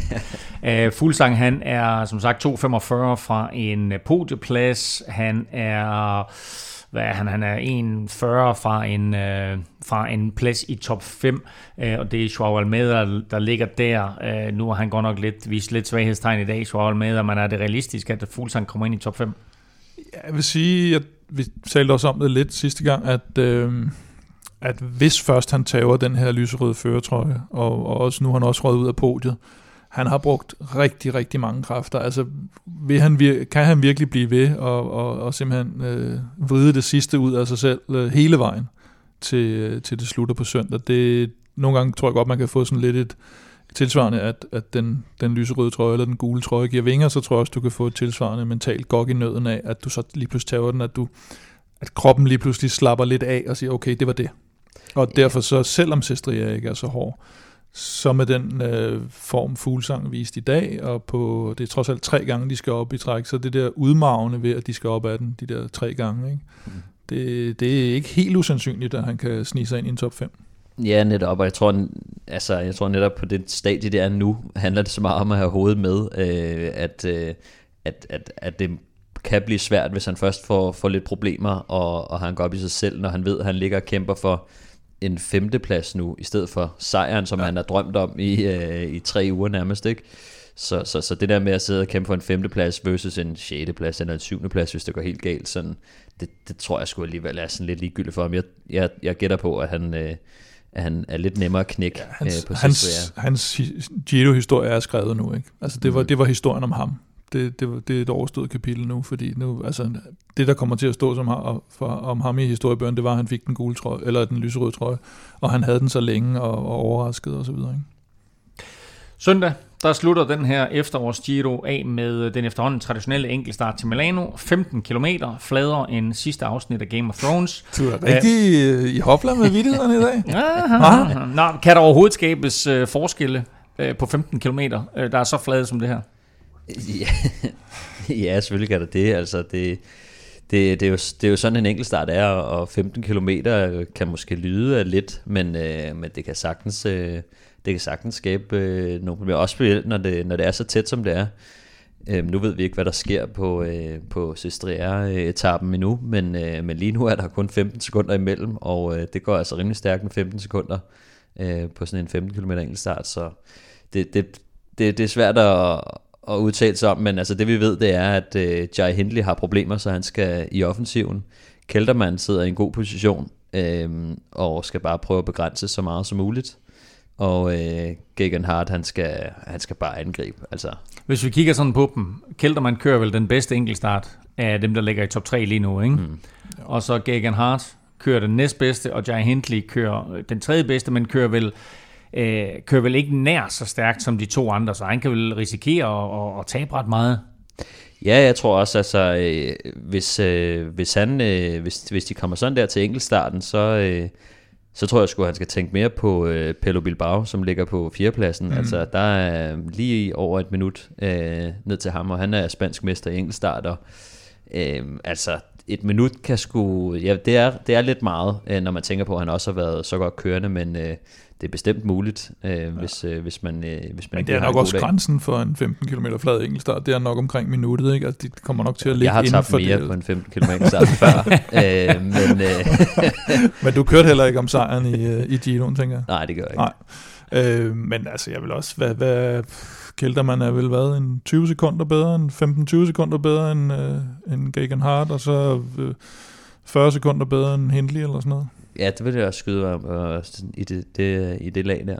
uh, Fuglsang, han er som sagt to femogfyrre fra en podieplads. Han er... Hvad er han? Han er en fyrre fra en, øh, fra en plads i top fem, øh, og det er Joao Almeida, der, der ligger der. Øh, nu har han godt nok lidt, vist lidt svaghedstegn i dag, Joao Almeida, men er det realistisk, at Fuglsang kommer ind i top fem? Jeg vil sige, at vi talte også om det lidt sidste gang, at, øh, at hvis først han tager den her lyserøde førertrøje, og, og også nu har han også røget ud af podiet, han har brugt rigtig, rigtig mange kræfter. Altså, vil han vir- kan han virkelig blive ved og, og, og simpelthen øh, vride det sidste ud af sig selv øh, hele vejen til, til det slutter på søndag? Det, nogle gange tror jeg godt, man kan få sådan lidt et tilsvarende, at, at den, den lyserøde trøje eller den gule trøje giver vinger, så tror jeg også, du kan få et tilsvarende mentalt gok i nøden af, at du så lige pludselig tager den, at, du, at kroppen lige pludselig slapper lidt af og siger, okay, det var det. Og derfor så, selvom Sestriere ikke er så hård, så med den øh, form Fuglsang vist i dag, og på, det er trods alt tre gange, de skal op i træk, så det der udmavne ved, at de skal op ad den, de der tre gange, ikke? Mm. Det, det er ikke helt usandsynligt, at han kan snige sig ind i en top fem. Ja, netop, og jeg tror, altså, jeg tror netop på det stadie, det er nu, handler det så meget om at have hovedet med, øh, at, øh, at, at, at det kan blive svært, hvis han først får, får lidt problemer, og, og han går op i sig selv, når han ved, at han ligger og kæmper for en femteplads nu, i stedet for sejren, som ja. han har drømt om i, øh, i tre uger nærmest, ikke? Så, så, så det der med at sidde og kæmpe for en femteplads versus en sjetteplads eller en syvendeplads, hvis det går helt galt, sådan, det, det tror jeg sgu alligevel er sådan lidt ligegyldigt for ham. Jeg, jeg, jeg gætter på, at han, øh, at han er lidt nemmere at knække ja, hans, øh, på hans, hans Giro-historie er skrevet nu, ikke? Altså det var, mm. det var historien om ham. Det, det, det er et overstået kapitel nu, fordi nu, altså, det, der kommer til at stå som ham, for, om ham i historiebøgerne, det var, at han fik den gule trøje, eller den lyserøde trøje, og han havde den så længe og, og overrasket og så videre. Ikke? Søndag, der slutter den her efterårs Giro af med den efterhånden traditionelle enkeltstart til Milano. femten kilometer, fladere end sidste afsnit af Game of Thrones. Du er rigtig uh, i hopla med vittighederne i dag. Aha. Nå, kan der overhovedet skabes uh, forskelle uh, på femten kilometer, uh, der er så flade som det her? Ja, ja, selvfølgelig kan der det. Altså det, det, det, er jo, det er jo sådan en enkeltstart er, og femten kilometer kan måske lyde af lidt, men, øh, men det kan sagtens, øh, det kan sagtens skabe øh, nogle problemer, også specielt når det, når det er så tæt som det er. Øh, nu ved vi ikke, hvad der sker på, øh, på Sestriere-etappen endnu, men, øh, men lige nu er der kun femten sekunder imellem, og øh, det går altså rimelig stærkt med femten sekunder øh, på sådan en femten kilometer enkeltstart, så det, det, det, det er svært at at udtale sig om, men altså det vi ved, det er, at øh, Jai Hindley har problemer, så han skal i offensiven. Kelderman sidder i en god position, øh, og skal bare prøve at begrænse så meget som muligt. Og øh, Geoghegan Hart, han skal, han skal bare angribe. Altså. Hvis vi kigger sådan på dem, Kelderman kører vel den bedste enkeltstart af dem, der ligger i top tre lige nu, ikke? Mm. Og så Geoghegan Hart, kører den næstbedste, og Jai Hindley kører den tredje bedste, men kører vel, øh, kører vel ikke nær så stærkt som de to andre, så han kan vel risikere at, at, at tabe ret meget. Ja, jeg tror også, altså, øh, hvis, øh, hvis, han, øh, hvis, hvis de kommer sådan der til enkeltstarten, så, øh, så tror jeg sgu, at han skal tænke mere på øh, Pello Bilbao, som ligger på fjerdepladsen. Mm. Altså, der er lige over et minut øh, ned til ham, og han er spansk mester i enkeltstart, og øh, altså, et minut kan sgu... Ja, det er, det er lidt meget, øh, når man tænker på, at han også har været så godt kørende, men... Øh, det er bestemt muligt, øh, ja. hvis, øh, hvis man, øh, hvis man men det er nok også grænsen for en femten kilometer flad enkeltstart. Det er nok omkring minuttet, ikke? Altså, de kommer nok til at ligge inden for det. Jeg har tabt mere på en femten kilometer enkeltstart før. øh, men, øh, men du kørte heller ikke om sejren i, i Giroen, tænker jeg? Nej, det gør jeg ikke. Nej. Øh, men altså, jeg vil også... Hvad, hvad, Kelterman er vel været en tyve sekunder bedre, en femten til tyve sekunder bedre end, øh, end Geoghegan Hart, og så øh, fyrre sekunder bedre end Hindley eller sådan noget. Ja, det vil jeg også skyde om øh, i, det, det, i det lag der.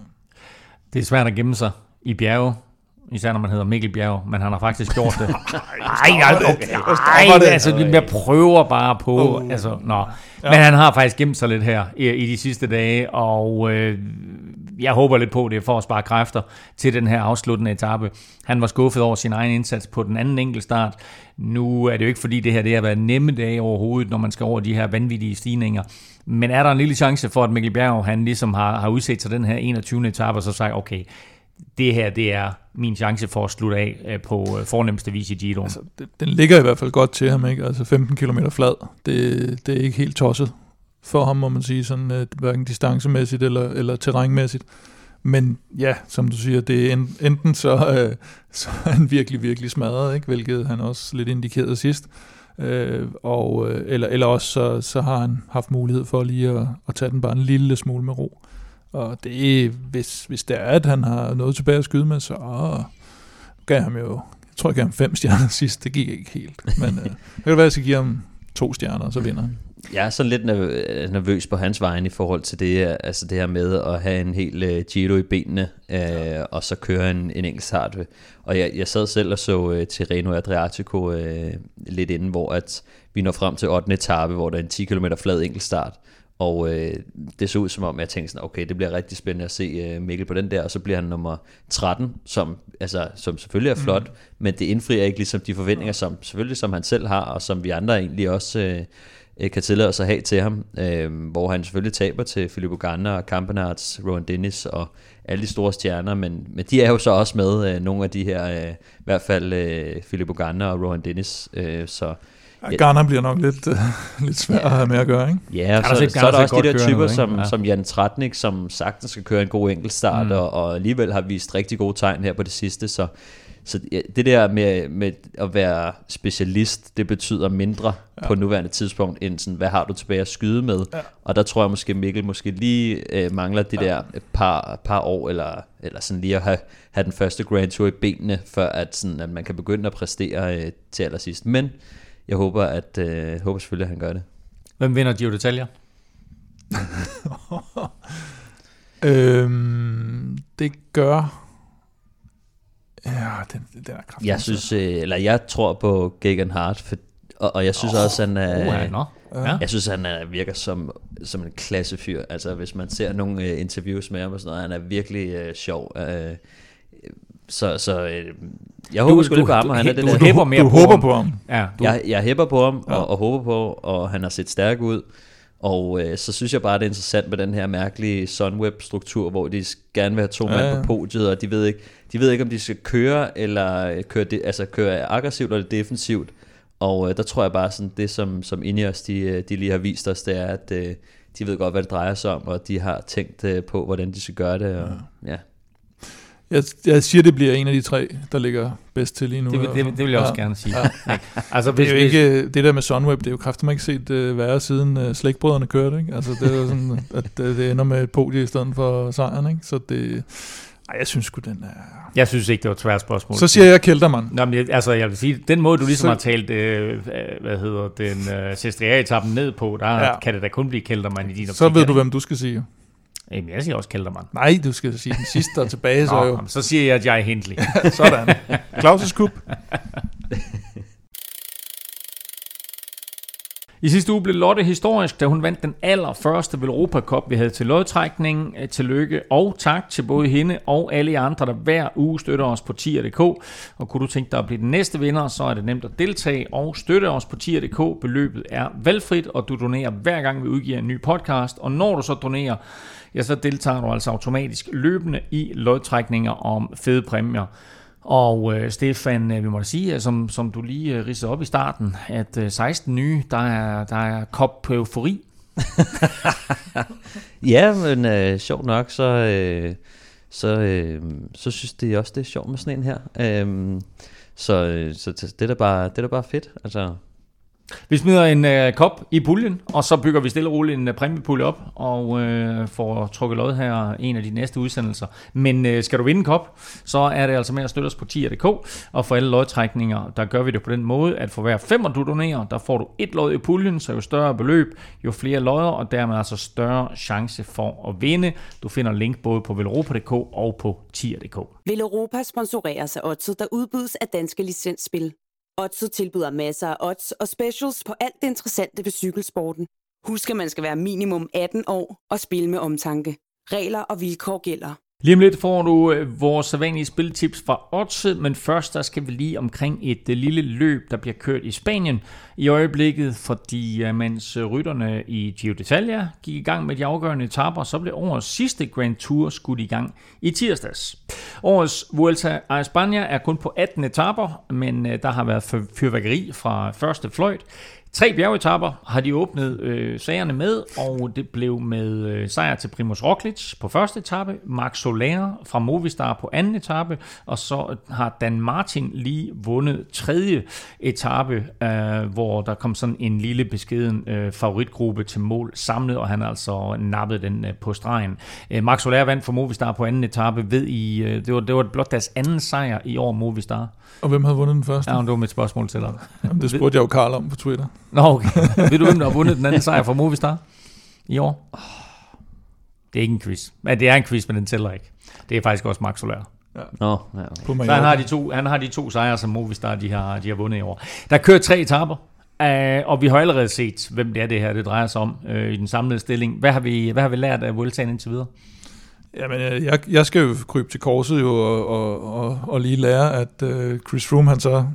Det er svært at gemme sig i bjerge, især når man hedder Mikkel Bjerg, men han har faktisk gjort det. Nej, okay. altså, jeg prøver bare på, uh, altså, nå. Ja. Men han har faktisk gemt sig lidt her i, i de sidste dage, og øh, jeg håber lidt på, det er for at spare kræfter til den her afsluttende etape. Han var skuffet over sin egen indsats på den anden enkeltstart. Nu er det jo ikke fordi det her det har været nemme dage overhovedet, når man skal over de her vanvittige stigninger. Men er der en lille chance for, at Mikkel Bjerg, han ligesom har, har udset sig den her enogtyvende etape, og så sagt, okay, det her, det er min chance for at slutte af på fornemmeste vis i Giroen. Altså, den ligger i hvert fald godt til ham, ikke? Altså femten kilometer flad, det, det er ikke helt tosset for ham, må man sige, sådan, hverken distancemæssigt eller, eller terrænmæssigt. Men ja, som du siger, det er enten så, øh, så er han virkelig, virkelig smadret, ikke? Hvilket han også lidt indikerede sidst. Øh, og, eller, eller også så, så har han haft mulighed for lige at, at tage den bare en lille smule med ro. Og det er, hvis, hvis det er, at han har noget tilbage at skyde med, så åh, gav ham jo, jeg tror jeg gav ham fem stjerner sidst, det gik ikke helt. Men øh, det kan være, at jeg skal give ham to stjerner, så vinder han. Jeg er sådan lidt nervøs på hans vegne i forhold til det, altså det her med at have en hel uh, Giro i benene, uh, og så køre en, en enkeltstart. Og jeg, jeg sad selv og så uh, Tirreno Adriatico uh, lidt inden, hvor at vi når frem til ottende etape, hvor der er en ti kilometer flad enkeltstart. Og øh, det så ud som om, jeg tænkte sådan, okay, det bliver rigtig spændende at se øh, Mikkel på den der, og så bliver han nummer tretten, som, altså, som selvfølgelig er flot, mm. men det indfrier ikke ligesom de forventninger, som selvfølgelig som han selv har, og som vi andre egentlig også øh, kan tillade os at have til ham, øh, hvor han selvfølgelig taber til Filippo Ganna og Campenaerts, Rowan Dennis og alle de store stjerner, men, men de er jo så også med, øh, nogle af de her, øh, i hvert fald øh, Filippo Ganna og Rowan Dennis, øh, så Ja, Garner bliver nok lidt, uh, lidt svært ja. at have med at gøre, ikke? Ja, og så, så er der også de der typer noget, som, ja. som Jan Tratnik, som sagtens skal køre en god enkeltstart, mm. og, og alligevel har vist rigtig gode tegn her på det sidste, så, så ja, det der med, med at være specialist, det betyder mindre ja. på nuværende tidspunkt, end sådan, hvad har du tilbage at skyde med? Ja. Og der tror jeg måske, Mikkel måske lige øh, mangler det ja. der par, par år, eller, eller sådan lige at have, have den første Grand Tour i benene, før at, sådan, at man kan begynde at præstere øh, til allersidst. Men jeg håber, at øh, håber selvfølgelig, at han gør det. Hvem vinder Giro d'Italia? øhm, det gør... Ja, den, den er kraftig. Jeg synes, øh, eller jeg tror på Geoghegan Hart, for, og, og jeg synes oh, også, han er... Oh, ja, no. ja. Jeg synes, han er, virker som, som en klassefyr. Altså, hvis man ser nogle øh, interviews med ham og sådan noget, han er virkelig øh, sjov. Øh, så så øh, jeg håber sgu lidt på ham, og han er det du, der. Du, mere du på håber ham. på ham. Ja, du. Jeg, jeg hæpper på ham, ja. og, og håber på, og han har set stærk ud. Og øh, så synes jeg bare, det er interessant med den her mærkelige Sunweb-struktur, hvor de gerne vil have to ja, mand på podiet, og de ved ikke, de ved ikke om de skal køre eller køre, de, altså køre aggressivt eller defensivt. Og øh, der tror jeg bare sådan det som som Ineos de de lige har vist os, det er at øh, de ved godt hvad det drejer sig om, og de har tænkt øh, på hvordan de skal gøre det. Og, ja. ja. Jeg, jeg siger, det bliver en af de tre, der ligger bedst til lige nu. Det, det, det vil jeg også ja. gerne sige. Ja. Altså, det, er jo ikke, det der med Sunweb, det er jo kraftigt ikke set uh, værre siden uh, slægtbrødrene kørte. Ikke? Altså, det er jo sådan, at uh, det ender med et podie i stedet for sejren. Ikke? Så det... Ej, jeg synes sgu, den er... Jeg synes ikke, det var et svært spørgsmål. Så siger jeg Kelterman. Nå, men jeg, altså, jeg vil sige, den måde, du ligesom så... har talt, øh, hvad hedder den, øh, Sestria-etappen ned på, der ja. kan det da kun blive Kelterman i din optik. Så ved du, hvem du skal sige. Jamen, jeg siger også Kelterman. Nej, du skal sige den sidste, der tilbage, så Nå, jo. Så siger jeg Jai Hindley. Sådan. Claus' Cup. I sidste uge blev Lotte historisk, da hun vandt den allerførste Velropa Cup, vi havde til lodtrækning. Tillykke og tak til både hende og alle andre, der hver uge støtter os på tier punktum d k. Og kunne du tænke dig at blive den næste vinder, så er det nemt at deltage og støtte os på tier punktum d k. Beløbet er valgfrit, og du donerer hver gang vi udgiver en ny podcast. Og når du så donerer, ja, så deltager du altså automatisk løbende i lodtrækninger om fede præmier. Og øh, Stefan, vi må da sige, som, som du lige øh, ridsede op i starten, at øh, seksten nye, der er, der er kop på eufori. Ja, men øh, sjovt nok, så, øh, så, øh, så synes de også, det er sjovt med sådan en her. Øh, så øh, så det, er da bare, det er da bare fedt, altså. Vi smider en øh, kop i puljen, og så bygger vi stille og roligt en øh, præmiepulje op, og øh, får trukket lod her en af de næste udsendelser. Men øh, skal du vinde en kop, så er det altså med at støtte os på tier punktum d k, og for alle lodtrækninger, der gør vi det på den måde, at for hver femmer du donerer, der får du et lod i puljen, så jo større beløb, jo flere lodder, og dermed altså større chance for at vinde. Du finder link både på velropa punktum d k og på tier punktum d k. Velropa sponsoreres af Odset, der udbydes af Danske Licensspil. Odset tilbyder masser af odds og specials på alt det interessante ved cykelsporten. Husk, at man skal være minimum atten år og spille med omtanke. Regler og vilkår gælder. Lige om lidt får du vores sædvanlige spiltips fra Odset, men først der skal vi lige omkring et lille løb, der bliver kørt i Spanien i øjeblikket, fordi mens rytterne i Giro d'Italia gik i gang med de afgørende etaper, så blev årets sidste Grand Tour skudt i gang i tirsdags. Årets Vuelta a España er kun på atten etaper, men der har været fyrværkeri fra første fløjt. Tre bjergetapper har de åbnet øh, sagerne med, og det blev med øh, sejr til Primož Roglič på første etape, Marc Soler fra Movistar på anden etape, og så har Dan Martin lige vundet tredje etape, øh, hvor der kom sådan en lille beskeden øh, favoritgruppe til mål samlet, og han altså nappede den øh, på stregen. Øh, Marc Soler vandt for Movistar på anden etape, ved I, øh, det, var, det var blot deres anden sejr i år Movistar. Og hvem havde vundet den første? Ja, det var mit spørgsmål til dig. Jamen, det spurgte jeg jo Karl om på Twitter. Nå, okay. Ved du, hvem der har vundet den anden sejr for Movistar i år? Det er ikke en quiz. Men det er en quiz, men den tæller ikke. Det er faktisk også Marc Soler. Ja. Nå, ja, okay. Så han har de to, han har de to sejre, som Movistar de har, de har vundet i år. Der kører tre etaper, uh, og vi har allerede set, hvem det er, det her det drejer sig om uh, i den samlede stilling. Hvad har vi, hvad har vi lært af Vueltaen indtil videre? Jamen, jeg, jeg skal jo krybe til korset jo og, og, og, og lige lære, at uh, Chris Froome, han så,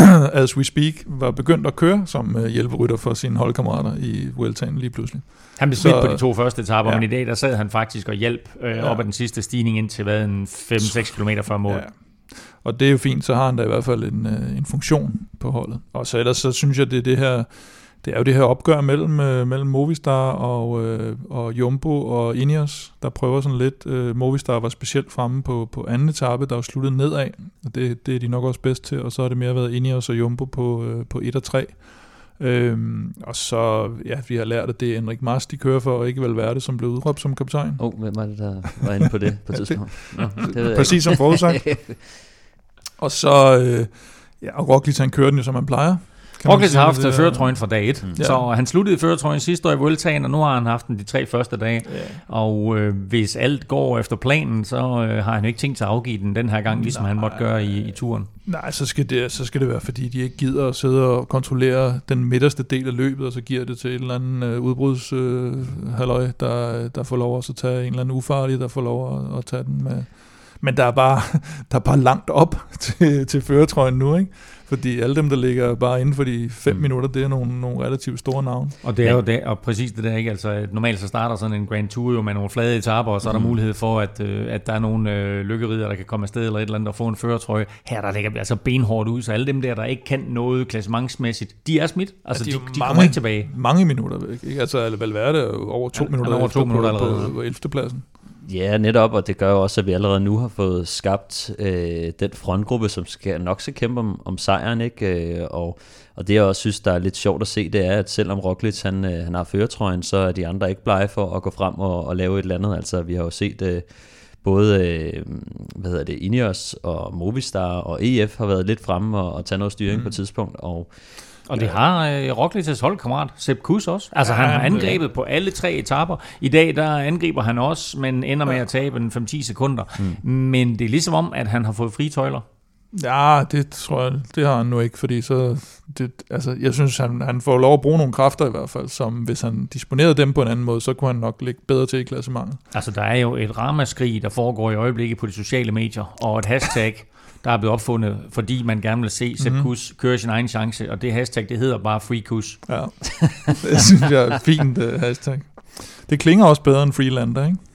as we speak, var begyndt at køre som uh, hjælperytter for sine holdkammerater i Vueltaen lige pludselig. Han blev smidt på de to første etaper, ja. Men i dag der sad han faktisk og hjalp øh, ja. op ad den sidste stigning ind til hvad, en fem seks kilometer før mål. Ja. Og det er jo fint, så har han da i hvert fald en, uh, en funktion på holdet. Og så ellers så synes jeg, det er det her... Det er jo det her opgør mellem, øh, mellem Movistar og, øh, og Jumbo og Ineos, der prøver sådan lidt. Øh, Movistar var specielt fremme på, på anden etape, der var sluttet nedad, og det, det er de nok også bedst til, og så har det mere været Ineos og Jumbo på, øh, på et og tre. Øhm, og så, ja, vi har lært, at det er Enric Mas, de kører for, og ikke Valverde, som blev udråbt som kaptajn. Åh, oh, hvem var det, der var inde på det på et tidspunkt? Nå, det præcis som forudsagt. Og så, øh, ja, og Roglič, han kører den jo, som han plejer. Roglič har haft førertrøjen fra dag et, mm. Ja. Så han sluttede førertrøjen sidste år i Vueltaen, og nu har han haft den de tre første dage. Ja. Og øh, hvis alt går efter planen, så øh, har han ikke tænkt sig at afgive den den her gang, ligesom nej, han måtte gøre i, i turen. Nej, så skal, det, så skal det være, fordi de ikke gider at sidde og kontrollere den midterste del af løbet, og så giver det til et eller andet øh, udbrudshalløj, øh, der, der får lov at så tage en eller anden ufarlig, der får lov at, at tage den med. Men der er bare, der er bare langt op til, til førertrøjen nu, ikke? Fordi alle dem, der ligger bare inden for de fem mm. minutter, det er nogle, nogle relativt store navne. Og det er jo det, og præcis det der, ikke? Altså, normalt så starter sådan en Grand Tour jo med nogle flade etaper, og så er der mm. mulighed for, at, at der er nogle øh, lykkerider, der kan komme afsted eller et eller andet og få en førertrøje. Her der ligger vi altså benhårdt ud, så alle dem der, der ikke kan noget klassementsmæssigt, de er smidt. Altså, ja, de, de, de mange, kommer ikke tilbage. Mange minutter væk, ikke? Altså, Valverde er over to ja, minutter, over to minutter på, allerede. på, på ellevte pladsen. Ja, netop, og det gør jo også, at vi allerede nu har fået skabt øh, den frontgruppe, som skal nok skal kæmpe om, om sejren, ikke? Øh, og, og det jeg også synes, der er lidt sjovt at se, det er, at selvom Roglič han, øh, han har førertrøjen, så er de andre ikke blege for at gå frem og, og lave et eller andet. Altså, vi har jo set øh, både øh, hvad hedder det, Ineos og Movistar og E F har været lidt fremme og, og tage noget styring mm. på et tidspunkt, og Og det har øh, Roglič's holdkammerat, Sepp Kuss også. Altså ja, han har angrebet på alle tre etaper. I dag der angriber han også, men ender med at tabe en fem til ti sekunder. Mm. Men det er ligesom om, at han har fået frie tøjler. Ja, det tror jeg, det har han nu ikke, fordi så, det, altså, jeg synes, han, han får lov at bruge nogle kræfter i hvert fald, som hvis han disponerede dem på en anden måde, så kunne han nok ligge bedre til i klassementet. Altså, der er jo et ramaskrig, der foregår i øjeblikket på de sociale medier, og et hashtag, der er blevet opfundet, fordi man gerne vil se Sepp Mhm. Kuss køre sin egen chance, og det hashtag, det hedder bare Free Kuss. Ja, det synes jeg er fint uh, hashtag. Det klinger også bedre end Freelander, ikke?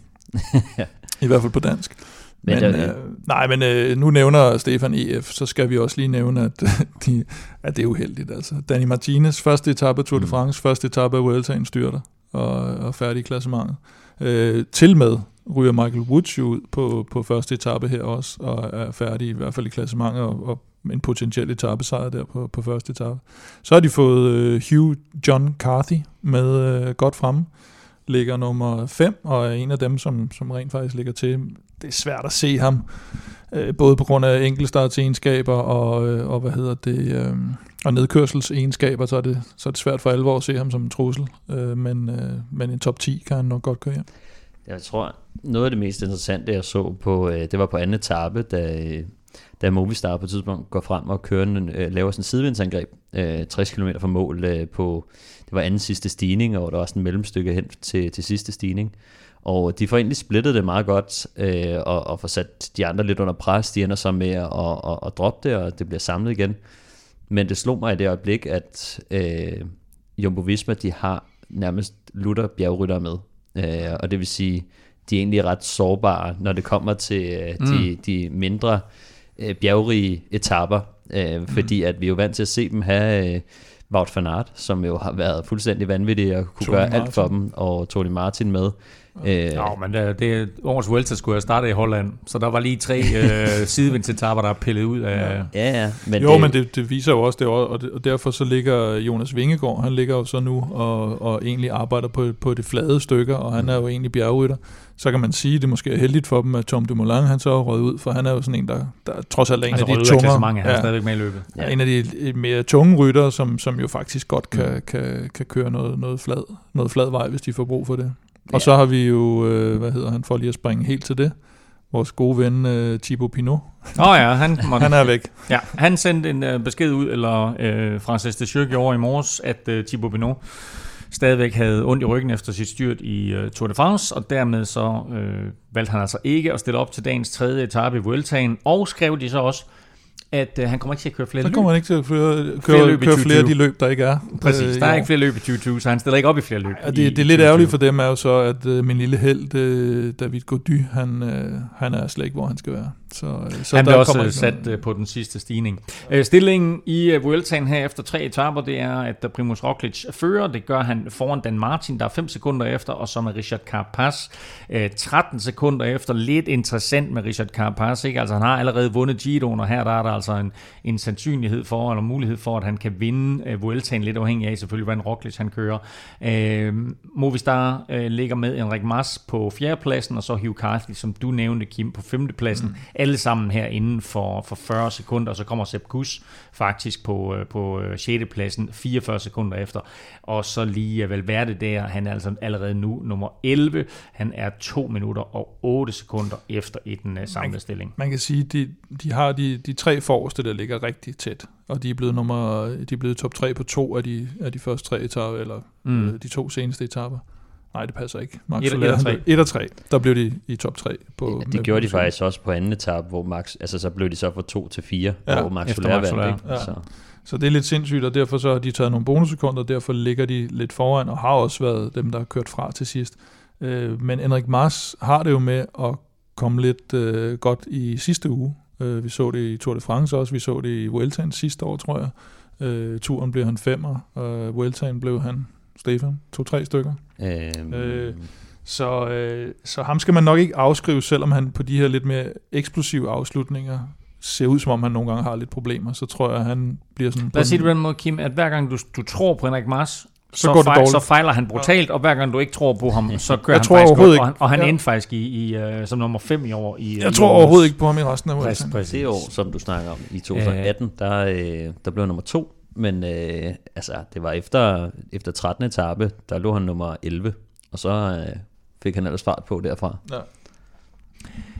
I hvert fald på dansk. Men, men, øh, nej, men øh, nu nævner Stefan E F, så skal vi også lige nævne, at, de, at det er uheldigt. Altså. Danny Martinez, første etape af Tour de France, mm. første etape af Vueltaen styrter og, og færdig i klassementet. Øh, til med ryger Michael Woods jo ud på, på første etape her også, og er færdig i hvert fald i klassementet, og, og en potentiel etapesejr der på, på første etape. Så har de fået øh, Hugh John Carthy med øh, godt fremme, ligger nummer fem, og er en af dem, som, som rent faktisk ligger til. Det er svært at se ham, øh, både på grund af enkeltstartsegenskaber og, øh, og hvad hedder det, øh, og nedkørselsegenskaber, så er, det, så er det svært for alvor at se ham som en trussel, øh, men, øh, men en top ti kan han nok godt køre hjem. Jeg tror, noget af det mest interessante, jeg så på, øh, det var på anden etape, da, da Movistar på et tidspunkt går frem og kører en, øh, laver sådan en sidevindsangreb, øh, tres kilometer fra mål øh, på, det var anden sidste stigning, og der var sådan en mellemstykke hen til, til sidste stigning. Og de får egentlig splittet det meget godt, øh, og, og får sat de andre lidt under pres. De ender så med at, at, at, at droppe det, og det bliver samlet igen. Men det slog mig i det øjeblik, at øh, Jumbo Visma, de har nærmest lutter bjergryttere med. Øh, og det vil sige, de er egentlig ret sårbare, når det kommer til øh, mm. de, de mindre øh, bjergrige etaper. Øh, mm. Fordi at vi er jo vant til at se dem have... Øh, Wout van Aert, som jo har været fuldstændig vanvittig og kunne Tony gøre Martin. alt for dem, og Tony Martin med. Øh, Nå, men det, det årets Vuelta skulle have startet i Holland, så der var lige tre øh, sidevindsetapper, der er pillet ud af... Ja, ja. Men jo, det, men det, det viser jo også det, og, det, og derfor så ligger Jonas Vingegaard, han ligger jo så nu og, og egentlig arbejder på, på det flade stykker, og han er jo egentlig bjergrytter. Så kan man sige, at det måske er heldigt for dem, at Tom Dumoulin, han så er røget ud, for han er jo sådan en, der, der trods alt er en altså, af de tungere... Han er ja, stadigvæk med i løbet. Ja. En af de mere tunge ryttere, som, som jo faktisk godt kan, mm. kan, kan køre noget, noget, flad, noget flad vej, hvis de får brug for det. Og ja. Så har vi jo, øh, hvad hedder han, for lige at springe helt til det, vores gode ven øh, Thibaut Pinot. Åh oh ja, han, måtte, han er væk. Ja, han sendte en øh, besked ud, eller øh, Francis Deschamps gjorde i morges, at øh, Thibaut Pinot stadigvæk havde ondt i ryggen efter sit styrt i øh, Tour de France, og dermed så øh, valgte han altså ikke at stille op til dagens tredje etape i Vueltaen, og skrev de så også, at øh, han kommer ikke til at køre flere løb. Så kommer han ikke til at køre, køre, flere, løb køre flere af de løb, der ikke er. Præcis, der er ikke flere løb i tyve tyve, så han stiller ikke op i flere løb. Ja, det, det er lidt ærgerligt for dem er jo så, at uh, min lille held, uh, David Gaudu, han, uh, han er slet ikke, hvor han skal være. Så, uh, så han bliver også sat noget. På den sidste stigning. Uh, stillingen i uh, Vueltaen her efter tre etaper, det er, at uh, Primož Roglič fører. Det gør han foran Dan Martin, der er fem sekunder efter, og så med Richard Carapaz uh, tretten sekunder efter. Lidt interessant med Richard Carapaz, ikke? Altså han har allerede vundet Giroen, og her der er der altså en, en sandsynlighed for, eller mulighed for, at han kan vinde uh, Vueltaen, lidt afhængig af selvfølgelig, hvordan Roglič han kører. Uh, Movistar uh, ligger med Enric Mas på fjerdepladsen, og så Hugh Carthy, som du nævnte, Kim, på femtepladsen. Mm. Alle sammen her inden for, for fyrre sekunder, og så kommer Sepp Kuss faktisk på, på sjette pladsen fireogfyrre sekunder efter. Og så lige Valverde der, han er altså allerede nu nummer elleve. Han er to minutter og otte sekunder efter i den uh, samlede stilling. Man kan sige, de, de har de, de tre forreste, der ligger rigtig tæt, og de er blevet, nummer, de er blevet top tre på to af de, af de første tre etaper, eller mm. øh, de to seneste etaper. Nej, det passer ikke. Max et og tre. Der blev de i top tre. På, ja, det gjorde de faktisk også på anden etape, hvor Max, altså så blev de så fra to til fire, ja, hvor Max Soler vandt. Ja. Så. så det er lidt sindssygt, og derfor så har de taget nogle bonussekunder, og derfor ligger de lidt foran, og har også været dem, der har kørt fra til sidst. Øh, men Enric Mas har det jo med at komme lidt øh, godt i sidste uge. Øh, vi så det i Tour de France også, vi så det i Vueltaen sidste år, tror jeg. Øh, turen blev han femmer, og Vueltaen blev han, Stefan, to-tre stykker. Øhm. Øh, så, øh, så ham skal man nok ikke afskrive, selvom han på de her lidt mere eksplosive afslutninger ser ud, som om han nogle gange har lidt problemer. Så tror jeg, at han bliver sådan... Lad os sige det på den måde, Kim, at hver gang du, du tror på Enric Mas, så, så, går fejl, så fejler han brutalt, og hver gang du ikke tror på ham, så kører han faktisk godt, og han, og han ja. endte faktisk i, i, uh, som nummer fem i år. I, jeg i tror år. overhovedet ikke på ham i resten af året. Præcis. Det år, som du snakker om, i to tusind atten, der, øh, der blev han nummer to, men øh, altså, det var efter, efter trettende etape, der lå han nummer elleve, og så øh, fik han ellers fart på derfra. Ja.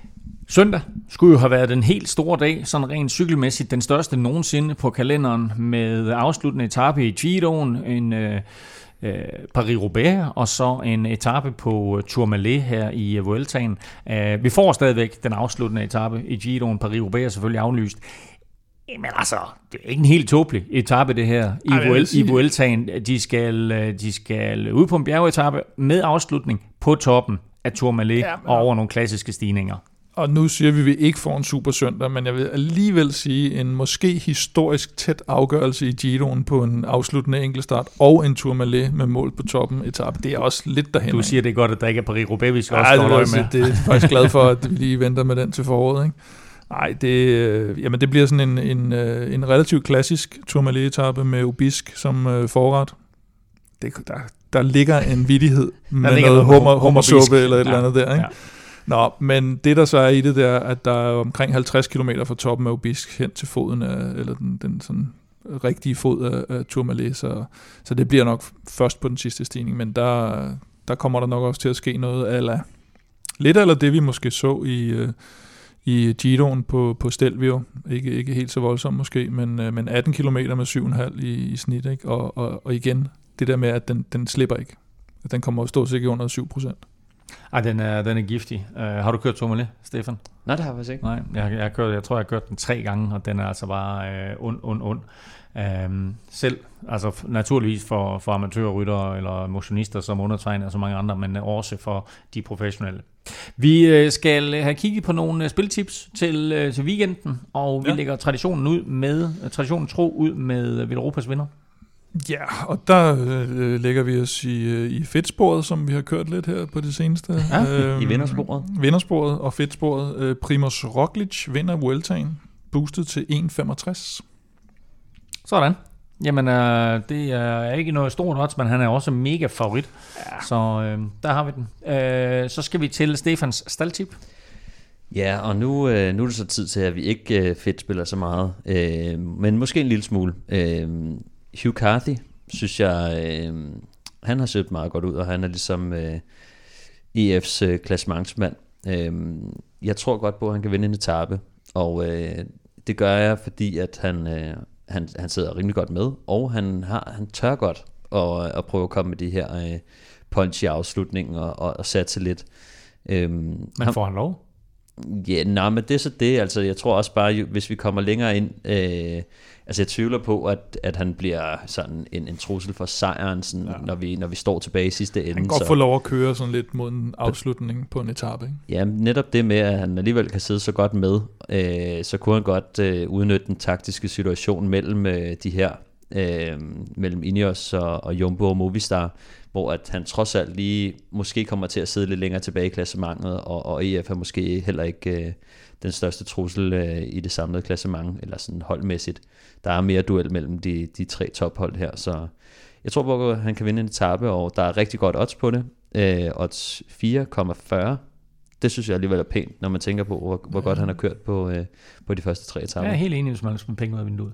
Søndag skulle jo have været den helt store dag, sådan rent cykelmæssigt, den største nogensinde på kalenderen, med afsluttende etape i Giroen, en øh, øh, Paris-Roubaix, og så en etape på Tourmalet her i Vueltaen. Øh, vi får stadigvæk den afsluttende etape i Giroen, Paris-Roubaix er selvfølgelig aflyst. Men altså, det er ikke en helt tåbelig etape det her i, Ej, Vuel- i Vueltaen. De skal, de skal ud på en bjergetape med afslutning på toppen af Tourmalet, ja, og over nogle klassiske stigninger. Og nu siger vi, at vi ikke får en super søndag, men jeg vil alligevel sige en måske historisk tæt afgørelse i Giroen på en afsluttende enkeltstart og en Tourmalet med mål på toppen etape. Det er også lidt derhen. Du siger, det er godt, at der ikke er Paris-Roubaix, vi skal Ej, også holde med. Det er faktisk glad for, at vi lige venter med den til foråret, ikke? Nej, det, jamen det bliver sådan en, en, en relativt klassisk Tourmalet-etape med Ubisk som øh, forret. Det, der, der ligger en vittighed med noget hummer, hummersuppe eller et ja, eller andet der, ikke? Ja. Nå, men det der så er i det der, at der er omkring halvtreds kilometer fra toppen af Ubisk hen til foden af, eller den, den sådan rigtige fod af, af Tourmalet, så, så det bliver nok først på den sidste stigning, men der, der kommer der nok også til at ske noget ala, lidt eller det vi måske så i, i Giroen på, på Stelvio, ikke, ikke helt så voldsomt måske, men, men atten kilometer med syv komma fem i, i snit, ikke? Og, og, og igen, det der med, at den, den slipper ikke. Den kommer stort set under syv procent. Ej, den er, den er giftig. Uh, har du kørt Tourmalet, Stefan? Nej, det har jeg faktisk ikke. Nej, jeg, jeg, har kørt, jeg tror, jeg har kørt den tre gange, og den er altså bare uh, ond, ond, ond. Um, selv, altså naturligvis for, for amatørryttere eller motionister som undertegner og så mange andre, men også for de professionelle. Vi uh, skal have kigget på nogle uh, spiltips til, uh, til weekenden, og vi ja. lægger traditionen ud med, uh, traditionen tro ud med uh, Europas vinder. Ja, og der øh, lægger vi os i, øh, i fedtsporet, som vi har kørt lidt her på det seneste. Ja, øhm, i vindersporet. Vindersporet og fedtsporet. Øh, Primož Roglič vinder Vueltaen, boostet til en komma femogtres. Sådan. Jamen, øh, det er ikke noget stort odds, men han er også mega favorit. Ja. Så øh, der har vi den. Øh, så skal vi til Stefans staldtip. Ja, og nu, øh, nu er det så tid til, at vi ikke øh, fedt spiller så meget, øh, men måske en lille smule. Øh, Hugh Carthy, synes jeg, øh, han har set meget godt ud, og han er ligesom øh, E F's øh, klassementsmand. Øh, jeg tror godt på, at han kan vinde en etape, og øh, det gør jeg, fordi at han, øh, han, han sidder rimelig godt med, og han, har, han tør godt at, at prøve at komme med de her øh, punchy afslutninger og, og, og satse lidt. Øh, men får han lov? Ja, nej, men det er så det. Altså, jeg tror også bare, hvis vi kommer længere ind, øh, altså jeg tvivler på, at, at han bliver sådan en, en trussel for sejren, sådan, ja. når, vi, når vi står tilbage i sidste ende. Han kan godt få lov at køre sådan lidt mod en afslutning på en etape, ikke? Ja, netop det med, at han alligevel kan sidde så godt med, øh, så kunne han godt øh, udnytte den taktiske situation mellem øh, de her, øh, mellem Ineos og, og Jumbo og Movistar, hvor at han trods alt lige måske kommer til at sidde lidt længere tilbage i klassementet, og, og E F er måske heller ikke øh, den største trussel øh, i det samlede klassement, eller sådan holdmæssigt. Der er mere duel mellem de, de tre tophold her, så jeg tror på, at han kan vinde en etape, og der er rigtig godt odds på det. Øh, odds fire komma fyrre. Det synes jeg alligevel er pænt, når man tænker på, hvor, hvor godt han har kørt på, øh, på de første tre etaper. Jeg er helt enig, hvis man har penge ud af vinduet.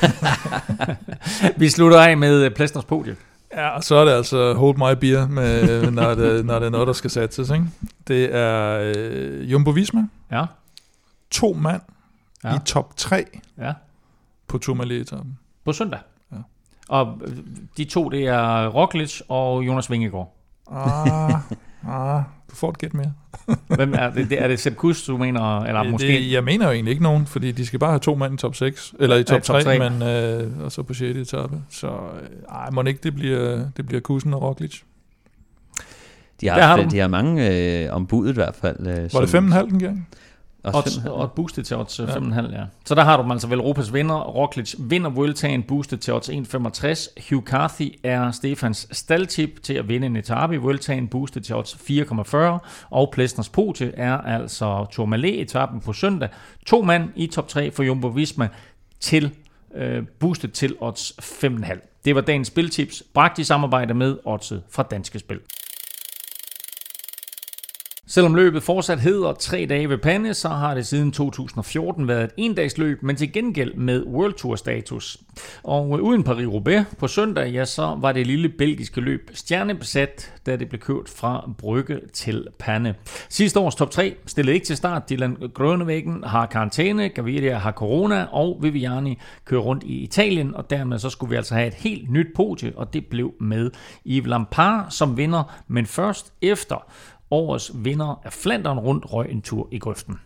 Vi slutter af med Plesners podie. Ja, og så er det altså hold my beer, med, når, det, når det er noget, der skal satses, ikke? Det er øh, Jumbo Visma. Ja. To mand ja. i top tre ja. på Tourmalet-etappen. På søndag. Ja. Og de to, det er Roglič og Jonas Vingegaard. Ah, ah, du får et gæt mere. Hvem er det? Er det Sepp Kuss, du mener? Eller det, måske? Jeg mener jo egentlig ikke nogen, fordi de skal bare have to mand i top seks, eller i top, ja, top tre, tre. Men, øh, og så på sjette etape. Så ej, må ikke det bliver, det bliver Kussen og Roglič. De har, har, de har mange øh, ombud i hvert fald. Øh, Var det fem komma fem den gang? Odds, og boostet til odds fem komma fem, ja. Så der har du altså vel Europas vinder. Roglič vinder Vueltaen, boostet til odds en komma femogtres. Hugh Carthy er Stefans staldtip til at vinde en etape i Vueltaen, boostet til odds fire komma fyrre. Og Plesners podie er altså Tourmalet-etappen på søndag. To mand i top tre for Jumbo Visma til øh, boostet til odds fem komma fem. Det var dagens spiltips, bragt i samarbejde med oddset fra Danske Spil. Selvom løbet fortsat hedder tre dage ved Pande, så har det siden to tusind og fjorten været et endagsløb, men til gengæld med World Tour status. Og uden Paris-Roubaix på søndag, ja, så var det lille belgiske løb stjernebesat, da det blev kørt fra Brugge til Pande. Sidste års top tre stillede ikke til start. Dylan Groenewegen har karantæne, Gaviria har corona, og Viviani kører rundt i Italien, og dermed så skulle vi altså have et helt nyt podie, og det blev med Yves Lampaert som vinder, men først efter årets vinder af Flandern rundt røg en tur i grøften.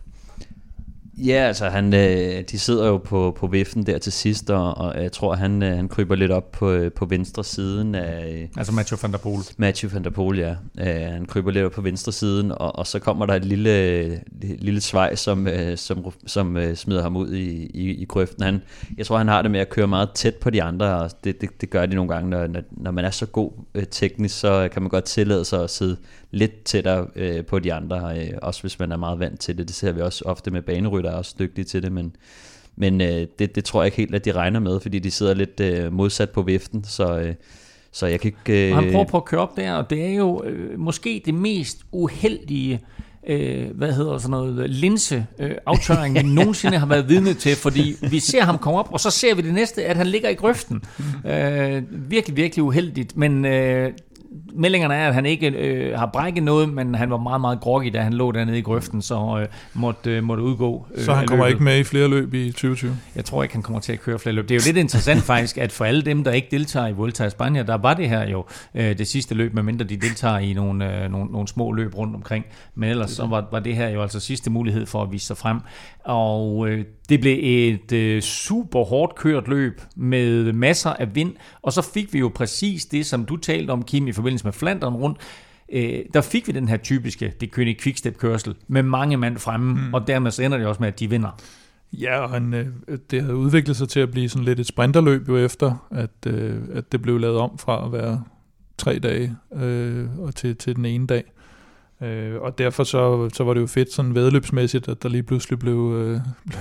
Ja, altså han, øh, de sidder jo på, på viften der til sidst, og, og jeg tror, han, øh, han kryber lidt op på, på venstre siden af... Øh, altså Mathieu van der Poel. Mathieu van der Poel, ja. Øh, han kryber lidt op på venstre siden, og, og så kommer der et lille, lille svej, som, øh, som, som øh, smider ham ud i, i, i grøften. Han, jeg tror, han har det med at køre meget tæt på de andre, og det, det, det gør de nogle gange, når, når man er så god øh, teknisk, så kan man godt tillade sig at sidde lidt tættere øh, på de andre, øh, også hvis man er meget vant til det. Det ser vi også ofte med banerytter, er også dygtige til det, men, men øh, det, det tror jeg ikke helt, at de regner med, fordi de sidder lidt øh, modsat på viften, så, øh, så jeg kan ikke... Øh... Og han prøver på at køre op der, og det er jo øh, måske det mest uheldige, øh, hvad hedder sådan noget, linse-aftørring, øh, vi nogensinde har været vidne til, fordi vi ser ham komme op, og så ser vi det næste, at han ligger i grøften. Øh, virkelig, virkelig uheldigt, men... Øh, meldingerne er, at han ikke øh, har brækket noget, men han var meget, meget groggy, da han lå dernede i grøften, så øh, måtte, øh, måtte udgå. Øh, så han kommer ikke med i flere løb i tyve tyve? Jeg tror ikke, han kommer til at køre flere løb. Det er jo lidt interessant faktisk, at for alle dem, der ikke deltager i Vuelta a España, der var det her jo øh, det sidste løb, medmindre de deltager i nogle, øh, nogle, nogle små løb rundt omkring. Men ellers så var, var det her jo altså sidste mulighed for at vise sig frem. Og øh, det blev et øh, super hårdt kørt løb med masser af vind, og så fik vi jo præcis det, som du talte om, Kim, i forbindelse med Flandern rundt. Øh, der fik vi den her typiske, det kønne quickstep-kørsel med mange mand fremme, mm. og dermed så ender det også med, at de vinder. Ja, og han, øh, det havde udviklet sig til at blive sådan lidt et sprinterløb jo efter, at, øh, at det blev lavet om fra at være tre dage øh, og til, til den ene dag. Øh, og derfor så, så var det jo fedt sådan væddeløbsmæssigt, at der lige pludselig blev, øh,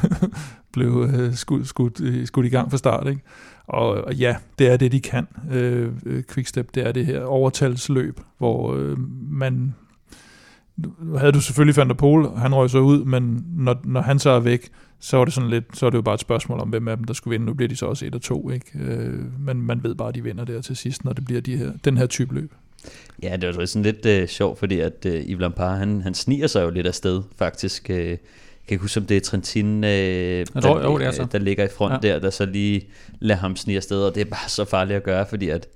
blev øh, skudt, skudt, skudt i gang fra start, ikke? Og, og ja, det er det, de kan. Øh, Quickstep, det er det her overtalsløb, hvor øh, man... Nu havde du selvfølgelig Van der Poel, han røg så ud, men når, når han så er væk, så er det sådan lidt, så er det jo bare et spørgsmål om, hvem af dem, der skulle vinde. Nu bliver de så også et og to, ikke? Øh, men man ved bare, at de vinder der til sidst, når det bliver de her, den her type løb. Ja, det var sådan lidt øh, sjovt, fordi at øh, Yves Lampaert, han, han sniger sig jo lidt afsted, faktisk. Øh, jeg kan ikke huske, om det er Trentin, øh, der, tror, jo, det er så. der ligger i front ja. der, der så lige lader ham snige afsted, og det er bare så farligt at gøre, fordi at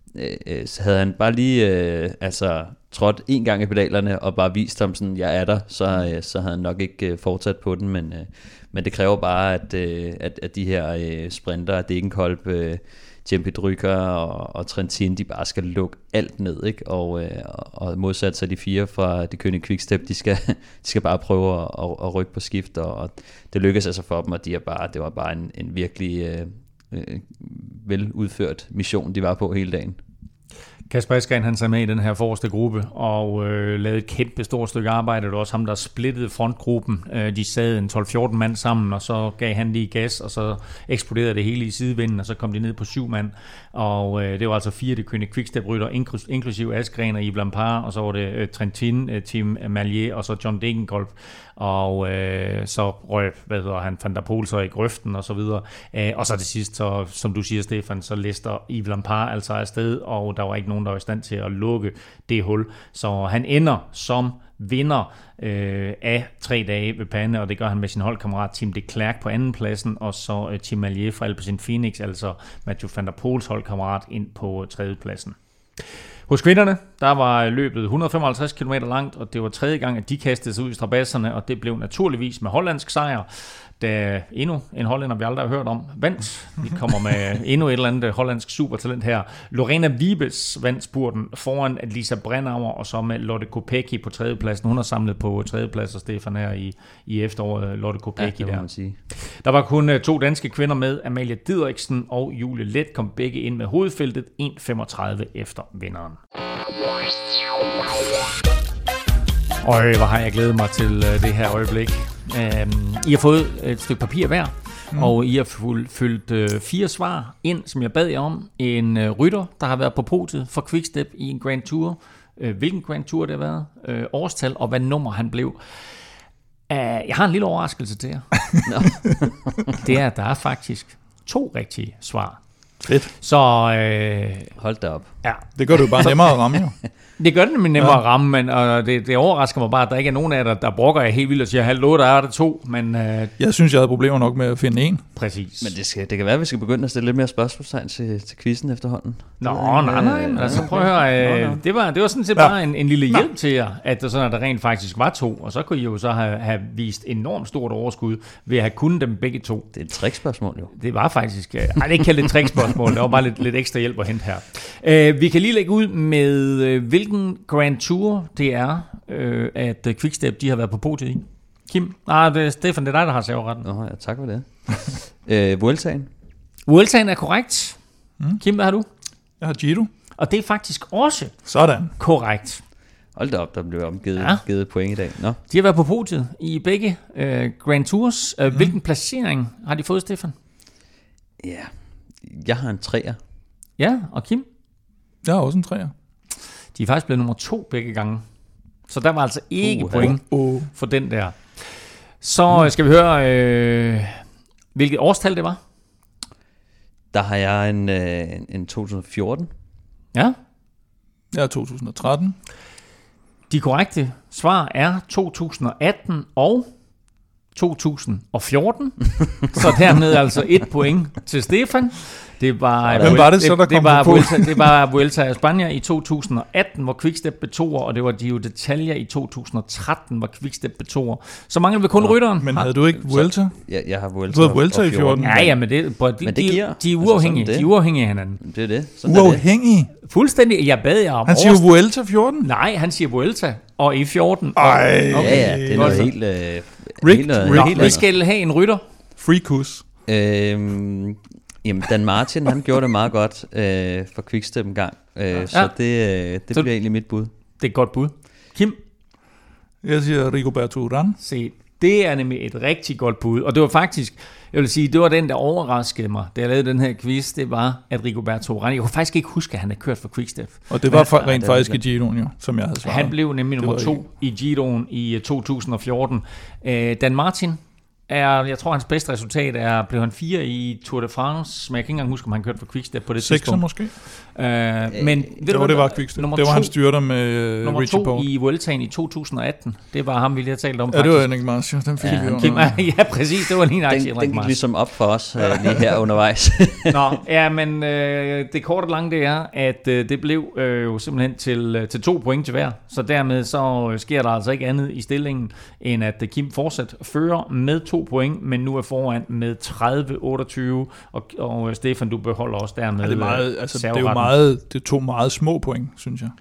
øh, så havde han bare lige øh, altså, trådt en gang i pedalerne, og bare vist ham sådan, jeg er der, så, øh, så havde han nok ikke øh, fortsat på den, men, øh, men det kræver bare, at, øh, at, at de her øh, sprinter, Degenkolb, øh, Jempe Drücker og, og Trentin, de bare skal lukke alt ned, ikke? Og, øh, og modsat sig de fire fra det kønne Quickstep, de skal, de skal bare prøve at, at, at rykke på skift, og, og det lykkedes altså for dem, og de er bare, det var bare en, en virkelig øh, øh, veludført mission, de var på hele dagen. Kasper Askren, han sad med i den her forreste gruppe og øh, lavede et kæmpe stort stykke arbejde. Det var også ham, der splittede frontgruppen. Øh, de sad en tolv fjorten mand sammen, og så gav han lige gas, og så eksploderede det hele i sidevinden, og så kom de ned på syv mand. Og øh, det var altså fire det kønne Quickstep-rytter, inklus- inklusive Askren og Yves Lampaert, og så var det øh, Trentin, øh, Tim Merlier, og så John Degenkolb. Og øh, så røg, hvad hedder han, Van der Poel så i grøften og så videre. Øh, og så til sidst, så, som du siger, Stefan, så lister Yves Lampaert altså afsted, og der var ikke nogen, der var i stand til at lukke det hul. Så han ender som vinder øh, af tre dage ved Pande, og det gør han med sin holdkammerat Tim de Klerk på anden pladsen, og så øh, Tim Merlier fra Alpecin Phoenix, altså Mathieu van der Poels holdkammerat, ind på tredje pladsen. Hos kvinderne, der var løbet et hundrede og femoghalvtreds kilometer langt, og det var tredje gang, at de kastede sig ud i strabasserne, og det blev naturligvis med hollandsk sejr, da endnu en hollænder, vi aldrig har hørt om, vandt. Vi kommer med endnu et eller andet hollandsk supertalent her. Lorena Wiebes vandt spurten foran Lisa Brennauer, og så med Lotte Kopecky på tredjepladsen. Hun har samlet på tredjeplads, og Stefan her i, i efteråret, Lotte Kopecky ja, der. Sige. Der var kun to danske kvinder med. Amalie Didriksen og Julie Let kom begge ind med hovedfeltet en femogtredive efter vinderen. Øj, hvor har jeg glædet mig til det her øjeblik. Um, I har fået et stykke papir hver, mm. og I har fyldt uh, fire svar ind, som jeg bad jer om. En uh, rytter, der har været på podiet for Quickstep i en Grand Tour. øh, hvilken Grand Tour det har været, øh, årstal og hvad nummer han blev. Uh, jeg har en lille overraskelse til jer. Det er, at der er faktisk to rigtige svar. Fedt. Så øh, hold da op. Ja. Det gør det jo bare nemmere at ramme, jo. Det gør det nemlig nemmere ja. at ramme, men og det, det overrasker mig bare, at der ikke er nogen af jer, der, der brokker jeg helt vildt og siger, hallo, der er der to, men... Øh, jeg synes, jeg havde problemer nok med at finde en. Præcis. Men det, skal, det kan være, at vi skal begynde at stille lidt mere spørgsmålstegn til, til quizzen efterhånden. Nå, nej, nej, nej, nej. Altså prøv at høre, øh, det, var, det var sådan set bare ja. en, en lille hjælp Nå. til jer, at der, sådan, at der rent faktisk var to, og så kunne I jo så have, have vist enormt stort overskud ved at have kunnet dem begge to. Det er et trickspørgsmål, jo. Det var faktisk... Øh, nej, det er ikke kaldt et trickspørgsmål, det var bare lidt, lidt ekstra hjælp at hente her. Øh, vi kan lige lægge ud med, øh, hvilken Grand Tour det er, øh, at Quickstep de har været på podiet i. Kim? Nej, det er Stefan, det er dig, der har serveretten. Nå, ja, tak for det. øh, Vueltaen. Vueltaen er korrekt. Mm. Kim, hvad har du? Jeg har Giro. Og det er faktisk også sådan korrekt. Hold da op, der blev omgivet ja. givet point i dag. Nå. De har været på podiet i begge øh, Grand Tours. Øh, mm. Hvilken placering har de fået, Stefan? Ja, jeg har en treer. Ja, og Kim? Jeg har også en treer. De er faktisk blevet nummer to begge gange. Så der var altså ikke uh, point uh. for den der. Så skal vi høre, øh, hvilket årstal det var? Der har jeg en, øh, en to tusind og fjorten. Ja. Jeg er to tusind og tretten. De korrekte svar er to tusind og atten og to tusind og fjorten. Så dermed altså et point til Stefan. Det var, Hvem var det så, der det, kom det var på? Vuelta, det var Vuelta a España i to tusind og atten, hvor Quickstep blev toer, og det var Giro d'Italia i to tusind og tretten, hvor Quickstep blev toer. Så mangler vi kun ja, rytteren. Men havde du ikke Vuelta? Ja, jeg har Vuelta, du havde Vuelta i fjorten. Ja, ja, men det, bro, de, men det giver, de, de er uafhængige. altså de er uafhængige af hinanden. Det er det. Sådan uafhængige? Det. Fuldstændig. Jeg bad jer om Han siger jo Vuelta fjorten? Nej, han siger Vuelta, og i fjorten. Ej. Okay. Ja, ja, det er noget helt... Øh, Rick, helt, noget, Rick, helt vi skal have en rytter. Free kus. Øhm, jamen, Dan Martin, han gjorde det meget godt øh, for Quickstep en gang. Øh, ja. Så det, øh, det så bliver egentlig mit bud. Det er et godt bud. Kim? Jeg siger Rigoberto Urán. Se, det er nemlig et rigtig godt bud. Og det var faktisk, jeg vil sige, det var den, der overraskede mig, da jeg lavede den her quiz, det var, at Rigoberto Urán, jeg kunne faktisk ikke huske, at han havde kørt for Quickstep. Og det var for, rent faktisk i Giroen, jo, som jeg havde svaret. Han blev nemlig nummer to i Giroen i to tusind og fjorten. Øh, Dan Martin er, jeg tror, hans bedste resultat er, blev han fire i Tour de France, men jeg kan ikke engang huske, om han kørte for Quickstep på det Sekser tidspunkt. måske? Øh, men det var det var Quickstep. Det var han styrter med uh, nummer Richie to Porte. i Vueltaen i to tusind og atten. Det var ham, vi lige har talt om. Ja, faktisk. det var Henrik Marcia. Den fik ja, vi Kim, ja, præcis. Det var lige en aktie, Den, den gik ligesom op for os uh, lige her undervejs. Nå, ja, men øh, det korte og lange det er, at øh, det blev øh, jo simpelthen til, øh, til to point til hver. Så dermed så øh, sker der altså ikke andet i stillingen, end at øh, Kim fortsat fører med to point, men nu er foran med tredive otteogtyve, og, og øh, Stefan, du beholder også dermed. Ja, det er meget, altså, det er jo meget, det er to meget små point, synes jeg.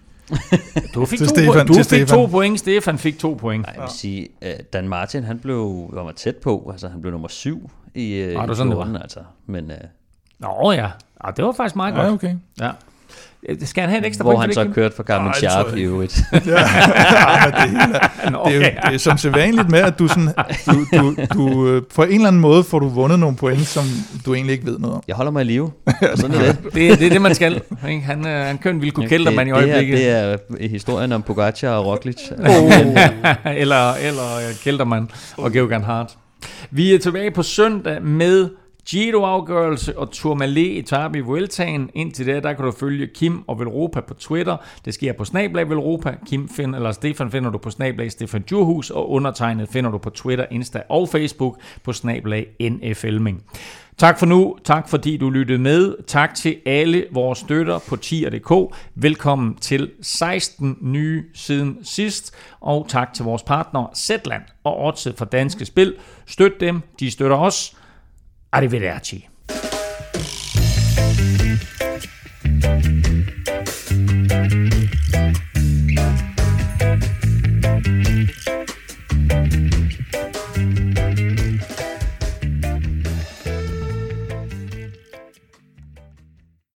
Du fik, to, Stefan, du fik Stefan. to point, Stefan fik to point. Nej, jeg vil sige, Dan Martin, han blev var tæt på, altså han blev nummer syv i, ah, i fjorten, altså. Men, uh... Nå ja, ah, det var faktisk meget ja, godt. Okay. Ja. Skal han have et ekstra Hvor point? han så kørt for Garmin Sharp i øvrigt. ja, ja, det, hele, det, er jo, det er som sædvanligt med, at du, sådan, du, du, du på en eller anden måde får du vundet nogle point, som du egentlig ikke ved noget om. Jeg holder mig i live. Sådan er det. det, det er det, man skal. Han, han kører en Vilko Kelderman i øjeblikket. Det er, det er historien om Pogacar og Roglic. Oh. eller eller Kelderman og Geoghan Hart. Vi er tilbage på søndag med Giro-afgørelse og Tourmalet etape i Vueltaen. Indtil da, der kan du følge Kim og Velropa på Twitter. Det sker på snablag Velropa. Kim find, eller Stefan finder du på snablag Stefan Djurhus, og undertegnet finder du på Twitter, Insta og Facebook på snablag N F Elming. Tak for nu. Tak fordi du lyttede med. Tak til alle vores støtter på tier punktum d k. Velkommen til seksten nye siden sidst. Og tak til vores partnere Zetland og Odset for Danske Spil. Støt dem. De støtter os. Arrivederci.